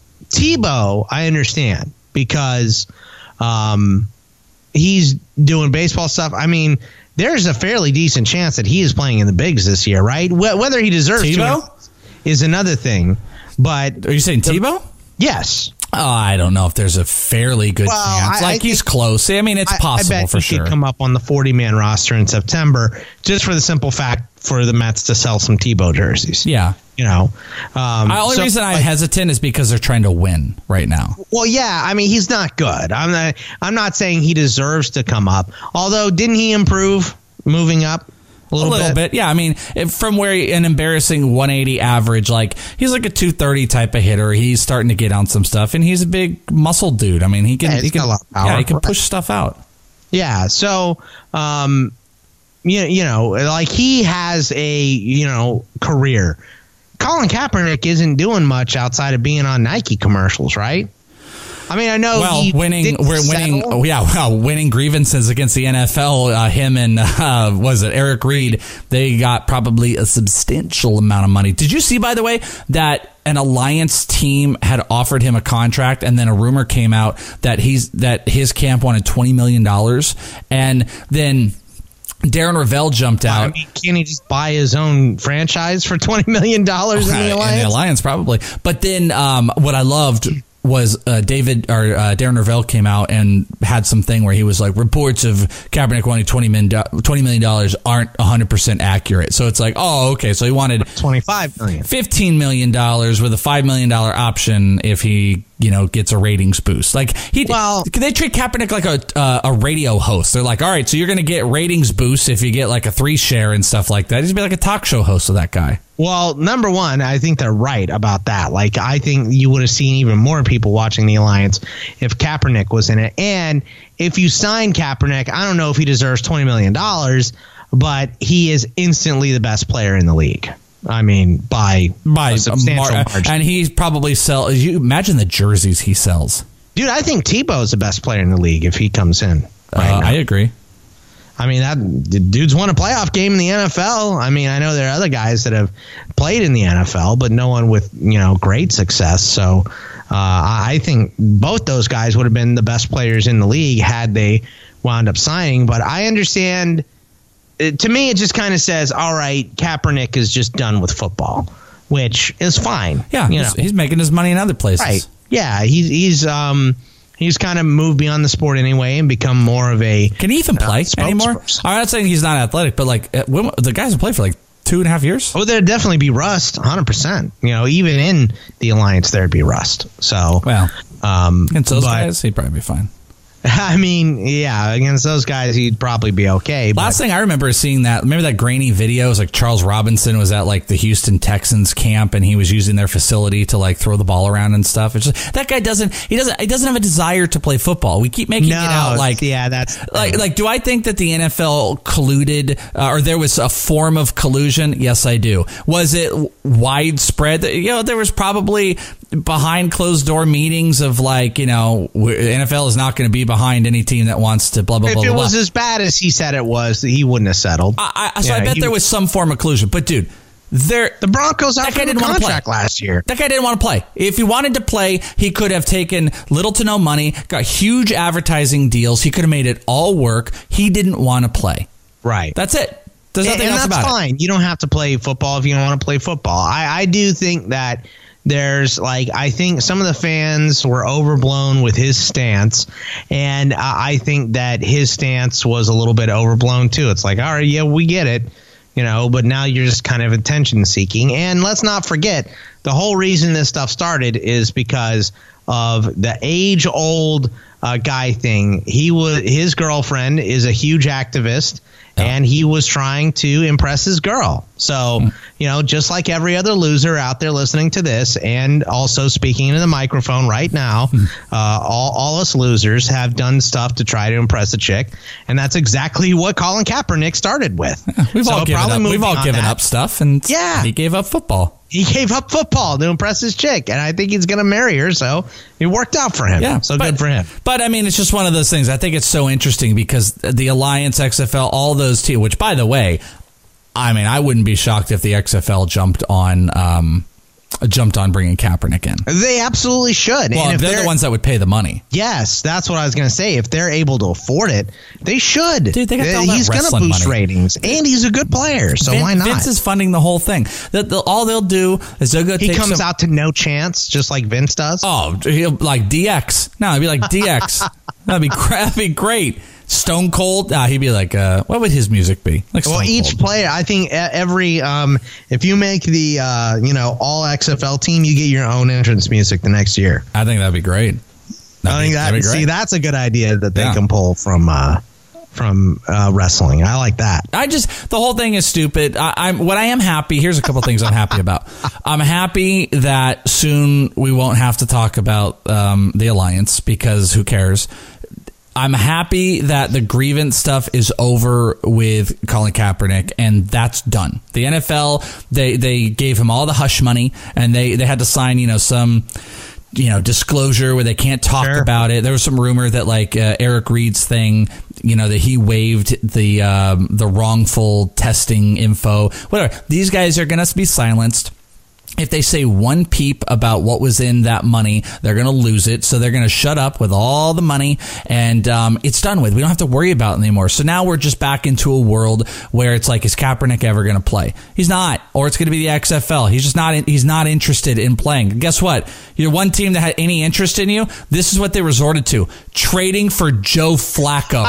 [SPEAKER 6] Tebow, I understand because um, he's doing baseball stuff. I mean, there's a fairly decent chance that he is playing in the bigs this year, right? Wh- Whether he deserves to or
[SPEAKER 5] Tebow?
[SPEAKER 6] not is another thing. But
[SPEAKER 5] Are you saying Tebow?
[SPEAKER 6] yes,
[SPEAKER 5] Oh, I don't know if there's a fairly good
[SPEAKER 6] Well,
[SPEAKER 5] chance.
[SPEAKER 6] I-
[SPEAKER 5] Like,
[SPEAKER 6] I
[SPEAKER 5] he's
[SPEAKER 6] think-
[SPEAKER 5] close. I mean, it's
[SPEAKER 6] I,
[SPEAKER 5] possible
[SPEAKER 6] I bet
[SPEAKER 5] for
[SPEAKER 6] he
[SPEAKER 5] sure.
[SPEAKER 6] could come up on the forty-man roster in September, just for the simple fact for the Mets to sell some Tebow jerseys.
[SPEAKER 5] Yeah.
[SPEAKER 6] You know, um,
[SPEAKER 5] The only
[SPEAKER 6] so,
[SPEAKER 5] reason I'm
[SPEAKER 6] like,
[SPEAKER 5] hesitant is because they're trying to win right now.
[SPEAKER 6] well, yeah, I mean, he's not good. I'm not. I'm not saying he deserves to come up. Although, didn't he improve moving up a
[SPEAKER 5] A
[SPEAKER 6] little,
[SPEAKER 5] little bit. Yeah. I mean, if from where he, an embarrassing one eighty average, like he's like a two thirty type of hitter. He's starting to get on some stuff, and he's a big muscle dude. I mean, he can,
[SPEAKER 6] Yeah, he's
[SPEAKER 5] he can,
[SPEAKER 6] got a lot of power.
[SPEAKER 5] yeah, he can push stuff out.
[SPEAKER 6] Yeah. So, um, you, you know, like he has a, you know, career. Colin Kaepernick isn't doing much outside of being on Nike commercials, right? I mean, I know
[SPEAKER 5] Well,
[SPEAKER 6] he
[SPEAKER 5] winning,
[SPEAKER 6] didn't
[SPEAKER 5] we're winning.
[SPEAKER 6] settle.
[SPEAKER 5] Oh, yeah, well, winning grievances against the N F L. Uh, him and uh, was it Eric Reed? They got probably a substantial amount of money. Did you see, by the way, that an Alliance team had offered him a contract, and then a rumor came out that he's that his camp wanted twenty million dollars, and then Darren Ravel jumped out.
[SPEAKER 6] I mean, can't he just buy his own franchise for twenty million dollars in the Alliance?
[SPEAKER 5] In the Alliance, probably. But then um, what I loved was uh, David or uh, Darren Ravel came out and had something where he was like, reports of Kaepernick wanting twenty million dollars aren't one hundred percent accurate. So it's like, oh, okay. So he wanted
[SPEAKER 6] twenty-five million dollars.
[SPEAKER 5] fifteen million dollars with a five million dollars option if he, you know, gets a ratings boost. Like he, well, they treat Kaepernick like a uh, a radio host. They're like, all right, so you're going to get ratings boost if you get like a three share and stuff like that. He's be like a talk show host of that guy.
[SPEAKER 6] Well, number one, I think they're right about that. Like, I think you would have seen even more people watching the Alliance if Kaepernick was in it. And if you sign Kaepernick, I don't know if he deserves twenty million dollars, but he is instantly the best player in the league. I mean, by, by a substantial
[SPEAKER 5] mar-
[SPEAKER 6] margin.
[SPEAKER 5] And he probably sells. You imagine the jerseys he sells.
[SPEAKER 6] Dude, I think Tebow's the best player in the league if he comes in. Right
[SPEAKER 5] uh, I agree.
[SPEAKER 6] I mean, that the dude's won a playoff game in the N F L. I mean, I know there are other guys that have played in the N F L, but no one with, you know, great success. So uh, I think both those guys would have been the best players in the league had they wound up signing. But I understand. To me, it just kind of says, all right, Kaepernick is just done with football, which is fine.
[SPEAKER 5] Yeah,
[SPEAKER 6] you
[SPEAKER 5] he's,
[SPEAKER 6] know.
[SPEAKER 5] he's making his money in other places.
[SPEAKER 6] Right. Yeah, he's he's um he's kind of moved beyond the sport anyway and become more of a.
[SPEAKER 5] Can he even play uh, anymore? I'm not saying he's not athletic, but like the guys have played for like two and a half years.
[SPEAKER 6] Oh, there'd definitely be rust, one hundred percent. You know, even in the Alliance, there'd be rust. So,
[SPEAKER 5] well,
[SPEAKER 6] um,
[SPEAKER 5] against those
[SPEAKER 6] but,
[SPEAKER 5] guys, he'd probably be fine.
[SPEAKER 6] I mean, yeah, against those guys, he'd probably be okay.
[SPEAKER 5] Last
[SPEAKER 6] but.
[SPEAKER 5] thing I remember is seeing that, remember that grainy video? It was like Charles Robinson was at like the Houston Texans camp and he was using their facility to like throw the ball around and stuff. It's just, that guy doesn't, he doesn't, he doesn't have a desire to play football. We keep making
[SPEAKER 6] no,
[SPEAKER 5] it out like,
[SPEAKER 6] yeah, that's
[SPEAKER 5] like, like, do I think that the N F L colluded uh, or there was a form of collusion? Yes, I do. Was it widespread? You know, there was probably behind closed door meetings of like, you know, N F L is not going to be behind any team that wants to blah, blah,
[SPEAKER 6] if
[SPEAKER 5] blah,
[SPEAKER 6] it
[SPEAKER 5] blah.
[SPEAKER 6] was as bad as he said it was, he wouldn't have settled.
[SPEAKER 5] I, I, so
[SPEAKER 6] yeah,
[SPEAKER 5] I bet
[SPEAKER 6] he,
[SPEAKER 5] there was some form of collusion. But, dude, there
[SPEAKER 6] the Broncos out
[SPEAKER 5] that guy
[SPEAKER 6] for
[SPEAKER 5] didn't
[SPEAKER 6] the
[SPEAKER 5] want to play
[SPEAKER 6] last year.
[SPEAKER 5] That guy didn't want to play. If he wanted to play, he could have taken little to no money, got huge advertising deals. He could have made it all work. He didn't want to play.
[SPEAKER 6] Right.
[SPEAKER 5] That's it. There's nothing
[SPEAKER 6] and, and
[SPEAKER 5] else
[SPEAKER 6] that's
[SPEAKER 5] about
[SPEAKER 6] fine.
[SPEAKER 5] it.
[SPEAKER 6] You don't have to play football if you don't want to play football. I, I do think that there's like, I think some of the fans were overblown with his stance, and I think that his stance was a little bit overblown too. It's like, all right, yeah, we get it, you know, but now you're just kind of attention seeking. And let's not forget, the whole reason this stuff started is because of the age old uh, guy thing. He was, his girlfriend is a huge activist. And he was trying to impress his girl. So, you know, just like every other loser out there listening to this and also speaking into the microphone right now, uh, all, all us losers have done stuff to try to impress a chick. And that's exactly what Colin Kaepernick started with.
[SPEAKER 5] Yeah, we've
[SPEAKER 6] so
[SPEAKER 5] all given, up, we've all given
[SPEAKER 6] that.
[SPEAKER 5] up stuff. And
[SPEAKER 6] yeah.
[SPEAKER 5] he gave up football.
[SPEAKER 6] He gave up football to impress his chick, and I think he's going to marry her, so it worked out for him.
[SPEAKER 5] Yeah,
[SPEAKER 6] so
[SPEAKER 5] but,
[SPEAKER 6] good for him.
[SPEAKER 5] But, I mean, it's just one of those things. I think it's so interesting because the Alliance, X F L, all those teams, which, by the way, I mean, I wouldn't be shocked if the X F L jumped on um, jumped on bringing Kaepernick in.
[SPEAKER 6] They absolutely should.
[SPEAKER 5] Well,
[SPEAKER 6] and if
[SPEAKER 5] they're,
[SPEAKER 6] they're
[SPEAKER 5] the ones that would pay the money.
[SPEAKER 6] Yes, that's what I was going to say. If they're able to afford it, they should.
[SPEAKER 5] Dude, they got all that
[SPEAKER 6] He's going to
[SPEAKER 5] wrestling
[SPEAKER 6] boost
[SPEAKER 5] money.
[SPEAKER 6] ratings, and he's a good player, so
[SPEAKER 5] Vin,
[SPEAKER 6] why not?
[SPEAKER 5] Vince is funding the whole thing. The, the, all they'll do is they'll go
[SPEAKER 6] he
[SPEAKER 5] take
[SPEAKER 6] comes
[SPEAKER 5] some,
[SPEAKER 6] out to no chance, just like Vince does.
[SPEAKER 5] Oh, he'll like D X. No, it'd be like D X. That'd be that'd be great. Stone Cold. Nah, he'd be like, uh, what would his music be? Like Stone
[SPEAKER 6] well, each
[SPEAKER 5] Cold.
[SPEAKER 6] player, I think every, um, if you make the, uh, you know, all X F L team, you get your own entrance music the next year.
[SPEAKER 5] I think that'd be great. That'd
[SPEAKER 6] I think
[SPEAKER 5] be,
[SPEAKER 6] that,
[SPEAKER 5] that'd be great.
[SPEAKER 6] see, that's a good idea that they
[SPEAKER 5] Yeah.
[SPEAKER 6] can pull from, uh, from uh, wrestling. I like that.
[SPEAKER 5] I just, the whole thing is stupid. I, I'm what I am happy. Here's a couple things I'm happy about. I'm happy that soon we won't have to talk about um, the Alliance because who cares? I'm happy that the grievance stuff is over with Colin Kaepernick, and that's done. The N F L, they they gave him all the hush money, and they, they had to sign, you know, some, you know, disclosure where they can't talk
[SPEAKER 6] Sure.
[SPEAKER 5] about it. There was some rumor that like uh, Eric Reed's thing, you know, that he waived the um, the wrongful testing info. Whatever. These guys are going to be silenced. if they say one peep about what was in that money, they're going to lose it. So they're going to shut up with all the money, and um, it's done with. We don't have to worry about it anymore. So now we're just back into a world where it's like, is Kaepernick ever going to play? He's not. Or it's going to be the X F L. He's just not. He's not interested in playing. And guess what? You're one team that had any interest in you. This is what they resorted to: trading for Joe Flacco.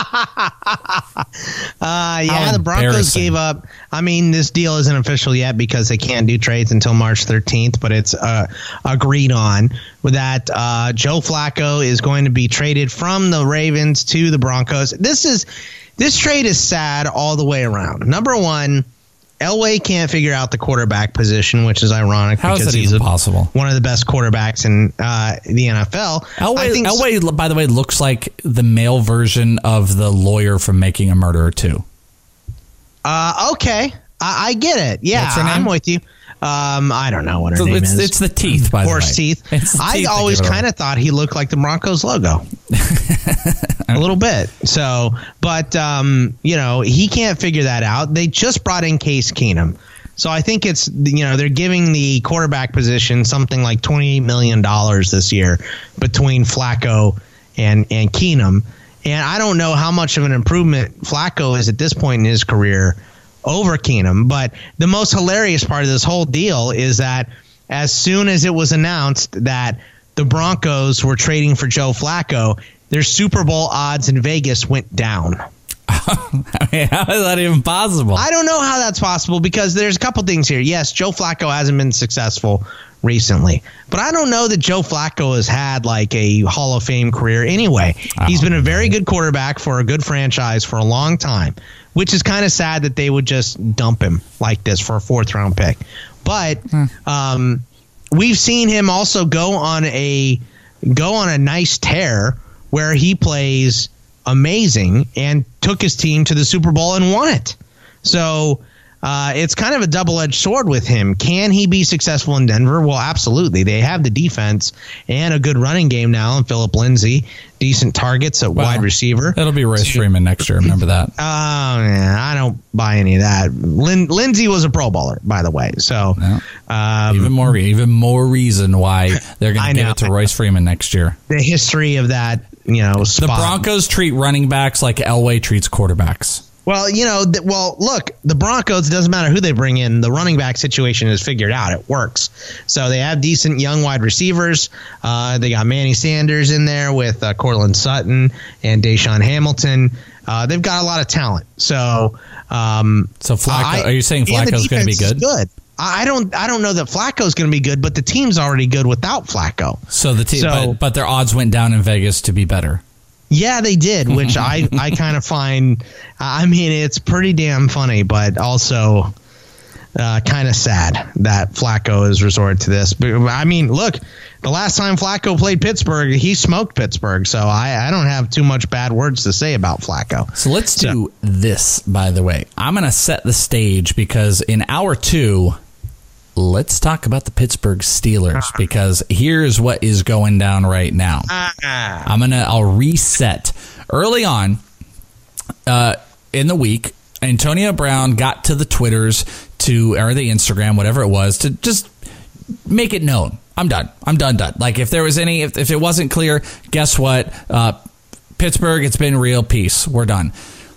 [SPEAKER 6] uh, yeah, the Broncos gave up. I mean, this deal isn't official yet because they can't do trades until March thirteenth, but it's uh, agreed on with that uh, Joe Flacco is going to be traded from the Ravens to the Broncos. This is this trade is sad all the way around. Number one, Elway can't figure out the quarterback position, which is ironic.
[SPEAKER 5] How
[SPEAKER 6] because
[SPEAKER 5] is that
[SPEAKER 6] he's
[SPEAKER 5] even
[SPEAKER 6] a,
[SPEAKER 5] possible?
[SPEAKER 6] One of the best quarterbacks in uh, the N F L.
[SPEAKER 5] Elway,
[SPEAKER 6] I think
[SPEAKER 5] Elway, by the way, looks like the male version of the lawyer from Making a Murderer two.
[SPEAKER 6] Uh, okay, I, I get it. Yeah,
[SPEAKER 5] What's her name?
[SPEAKER 6] I'm with you. Um, I don't know what her
[SPEAKER 5] So
[SPEAKER 6] name
[SPEAKER 5] it's,
[SPEAKER 6] is.
[SPEAKER 5] it's the teeth, by the way.
[SPEAKER 6] Horse teeth.
[SPEAKER 5] It's the
[SPEAKER 6] I
[SPEAKER 5] teeth that
[SPEAKER 6] always
[SPEAKER 5] give it
[SPEAKER 6] kind of thought he looked like the Broncos logo. A little bit. So, but, um, you know, he can't figure that out. They just brought in Case Keenum. So I think it's, you know, they're giving the quarterback position something like twenty-eight million dollars this year between Flacco and, and Keenum. And I don't know how much of an improvement Flacco is at this point in his career over Keenum. But the most hilarious part of this whole deal is that as soon as it was announced that the Broncos were trading for Joe Flacco, their Super Bowl odds in Vegas went down.
[SPEAKER 5] I mean, how is that even possible?
[SPEAKER 6] I don't know how that's possible because there's a couple things here. Yes, Joe Flacco hasn't been successful recently, but I don't know that Joe Flacco has had like a Hall of Fame career anyway. He's been a very good quarterback for a good franchise for a long time, which is kind of sad that they would just dump him like this for a fourth round pick. But um, we've seen him also go on a go on a nice tear where he plays amazing and took his team to the Super Bowl and won it. So uh, it's kind of a double-edged sword with him. Can he be successful in Denver? Well, absolutely. They have the defense and a good running game now, and Phillip Lindsay, decent targets at
[SPEAKER 5] Well,
[SPEAKER 6] wide receiver.
[SPEAKER 5] It'll be Royce Freeman next year. Remember that.
[SPEAKER 6] Oh, yeah, I don't buy any of that. Lin- Lindsay was a Pro Bowler, by the way. So
[SPEAKER 5] Yeah.
[SPEAKER 6] um,
[SPEAKER 5] even more, even more reason why they're going
[SPEAKER 6] I
[SPEAKER 5] to give
[SPEAKER 6] know.
[SPEAKER 5] it to Royce Freeman next year.
[SPEAKER 6] the history of that, you know,
[SPEAKER 5] The
[SPEAKER 6] spot.
[SPEAKER 5] Broncos treat running backs like Elway treats quarterbacks.
[SPEAKER 6] Well, you know, th- well, look, the Broncos, it doesn't matter who they bring in. The running back situation is figured out. It works. So they have decent young wide receivers. Uh, they got Manny Sanders in there with uh, Cortland Sutton and Deshaun Hamilton. Uh, they've got a lot of talent. So, um,
[SPEAKER 5] So Flacco,
[SPEAKER 6] I-
[SPEAKER 5] are you saying
[SPEAKER 6] and the
[SPEAKER 5] Flacco's going to be
[SPEAKER 6] defense is
[SPEAKER 5] good?
[SPEAKER 6] Good. I I don't. I don't know that Flacco's going to be good, but the team's already good without Flacco.
[SPEAKER 5] So the team,
[SPEAKER 6] So-
[SPEAKER 5] but, but their odds went down in Vegas to be better.
[SPEAKER 6] Yeah, they did, which I, I kind of find, I mean, it's pretty damn funny, but also uh, kind of sad that Flacco has resorted to this. But I mean, look, the last time Flacco played Pittsburgh, he smoked Pittsburgh. So I, I don't have too much bad words to say about Flacco.
[SPEAKER 5] So let's do this, by the way. I'm going to set the stage because in hour two, let's talk about the Pittsburgh Steelers because here's what is going down right now. I'm going to, I'll reset. Early on uh, in the week, Antonio Brown got to the Twitters to, or the Instagram, whatever it was, to just make it known. I'm done. I'm done, done. Like if there was any, if, if it wasn't clear, guess what? Uh, Pittsburgh, it's been real. Peace. We're done.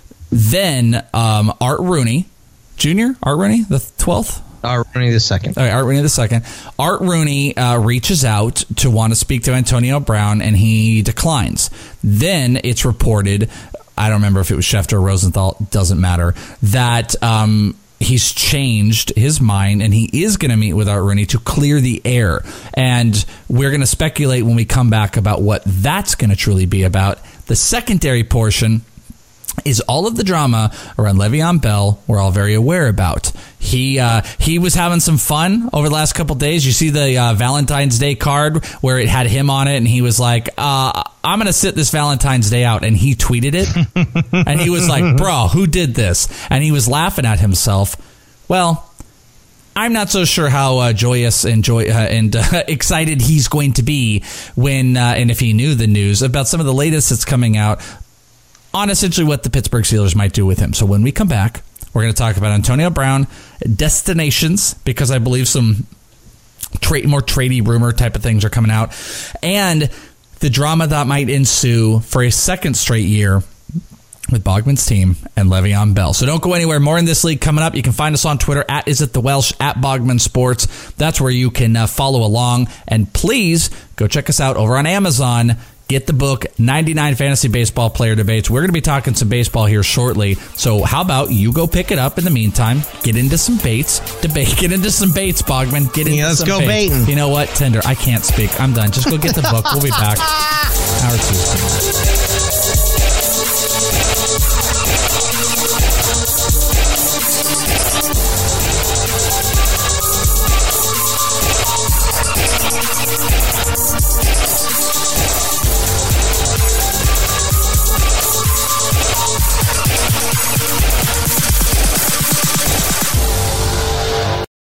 [SPEAKER 5] Then um, Art Rooney, Junior, Art Rooney, the twelfth?
[SPEAKER 6] Art Rooney the second.
[SPEAKER 5] All right, Art Rooney the second. Art Rooney uh, reaches out to want to speak to Antonio Brown, and he declines. Then it's reported, I don't remember if it was Schefter or Rosenthal, doesn't matter, that um, he's changed his mind, and he is going to meet with Art Rooney to clear the air. And we're going to speculate when we come back about what that's going to truly be about. The secondary portion is all of the drama around Le'Veon Bell we're all very aware about. He uh, he was having some fun over the last couple of days. You see the uh, Valentine's Day card where it had him on it, and he was like, uh, I'm going to sit this Valentine's Day out. And he tweeted it. And he was like, bro, who did this? And he was laughing at himself. Well, I'm not so sure how uh, joyous and joy uh, and uh, excited he's going to be when, uh, and if he knew the news about some of the latest that's coming out on essentially what the Pittsburgh Steelers might do with him. So when we come back, we're going to talk about Antonio Brown, destinations, because I believe some trade more tradey rumor type of things are coming out, and the drama that might ensue for a second straight year with Bogman's team and Le'Veon Bell. So don't go anywhere. More in this league coming up. You can find us on Twitter at Is It The Welsh, at Bogman Sports. That's where you can uh, follow along. And please go check us out over on Amazon. Get the book, ninety-nine Fantasy Baseball Player Debates. We're going to be talking some baseball here shortly. So how about you go pick it up in the meantime? Get into some baits. Debate. Get into some baits, Bogman. Get into
[SPEAKER 6] yeah, let's
[SPEAKER 5] some
[SPEAKER 6] go
[SPEAKER 5] baits.
[SPEAKER 6] baiting.
[SPEAKER 5] You know what, Tinder? I can't speak. I'm done. Just go get the book. We'll be back. Howard Tuesday.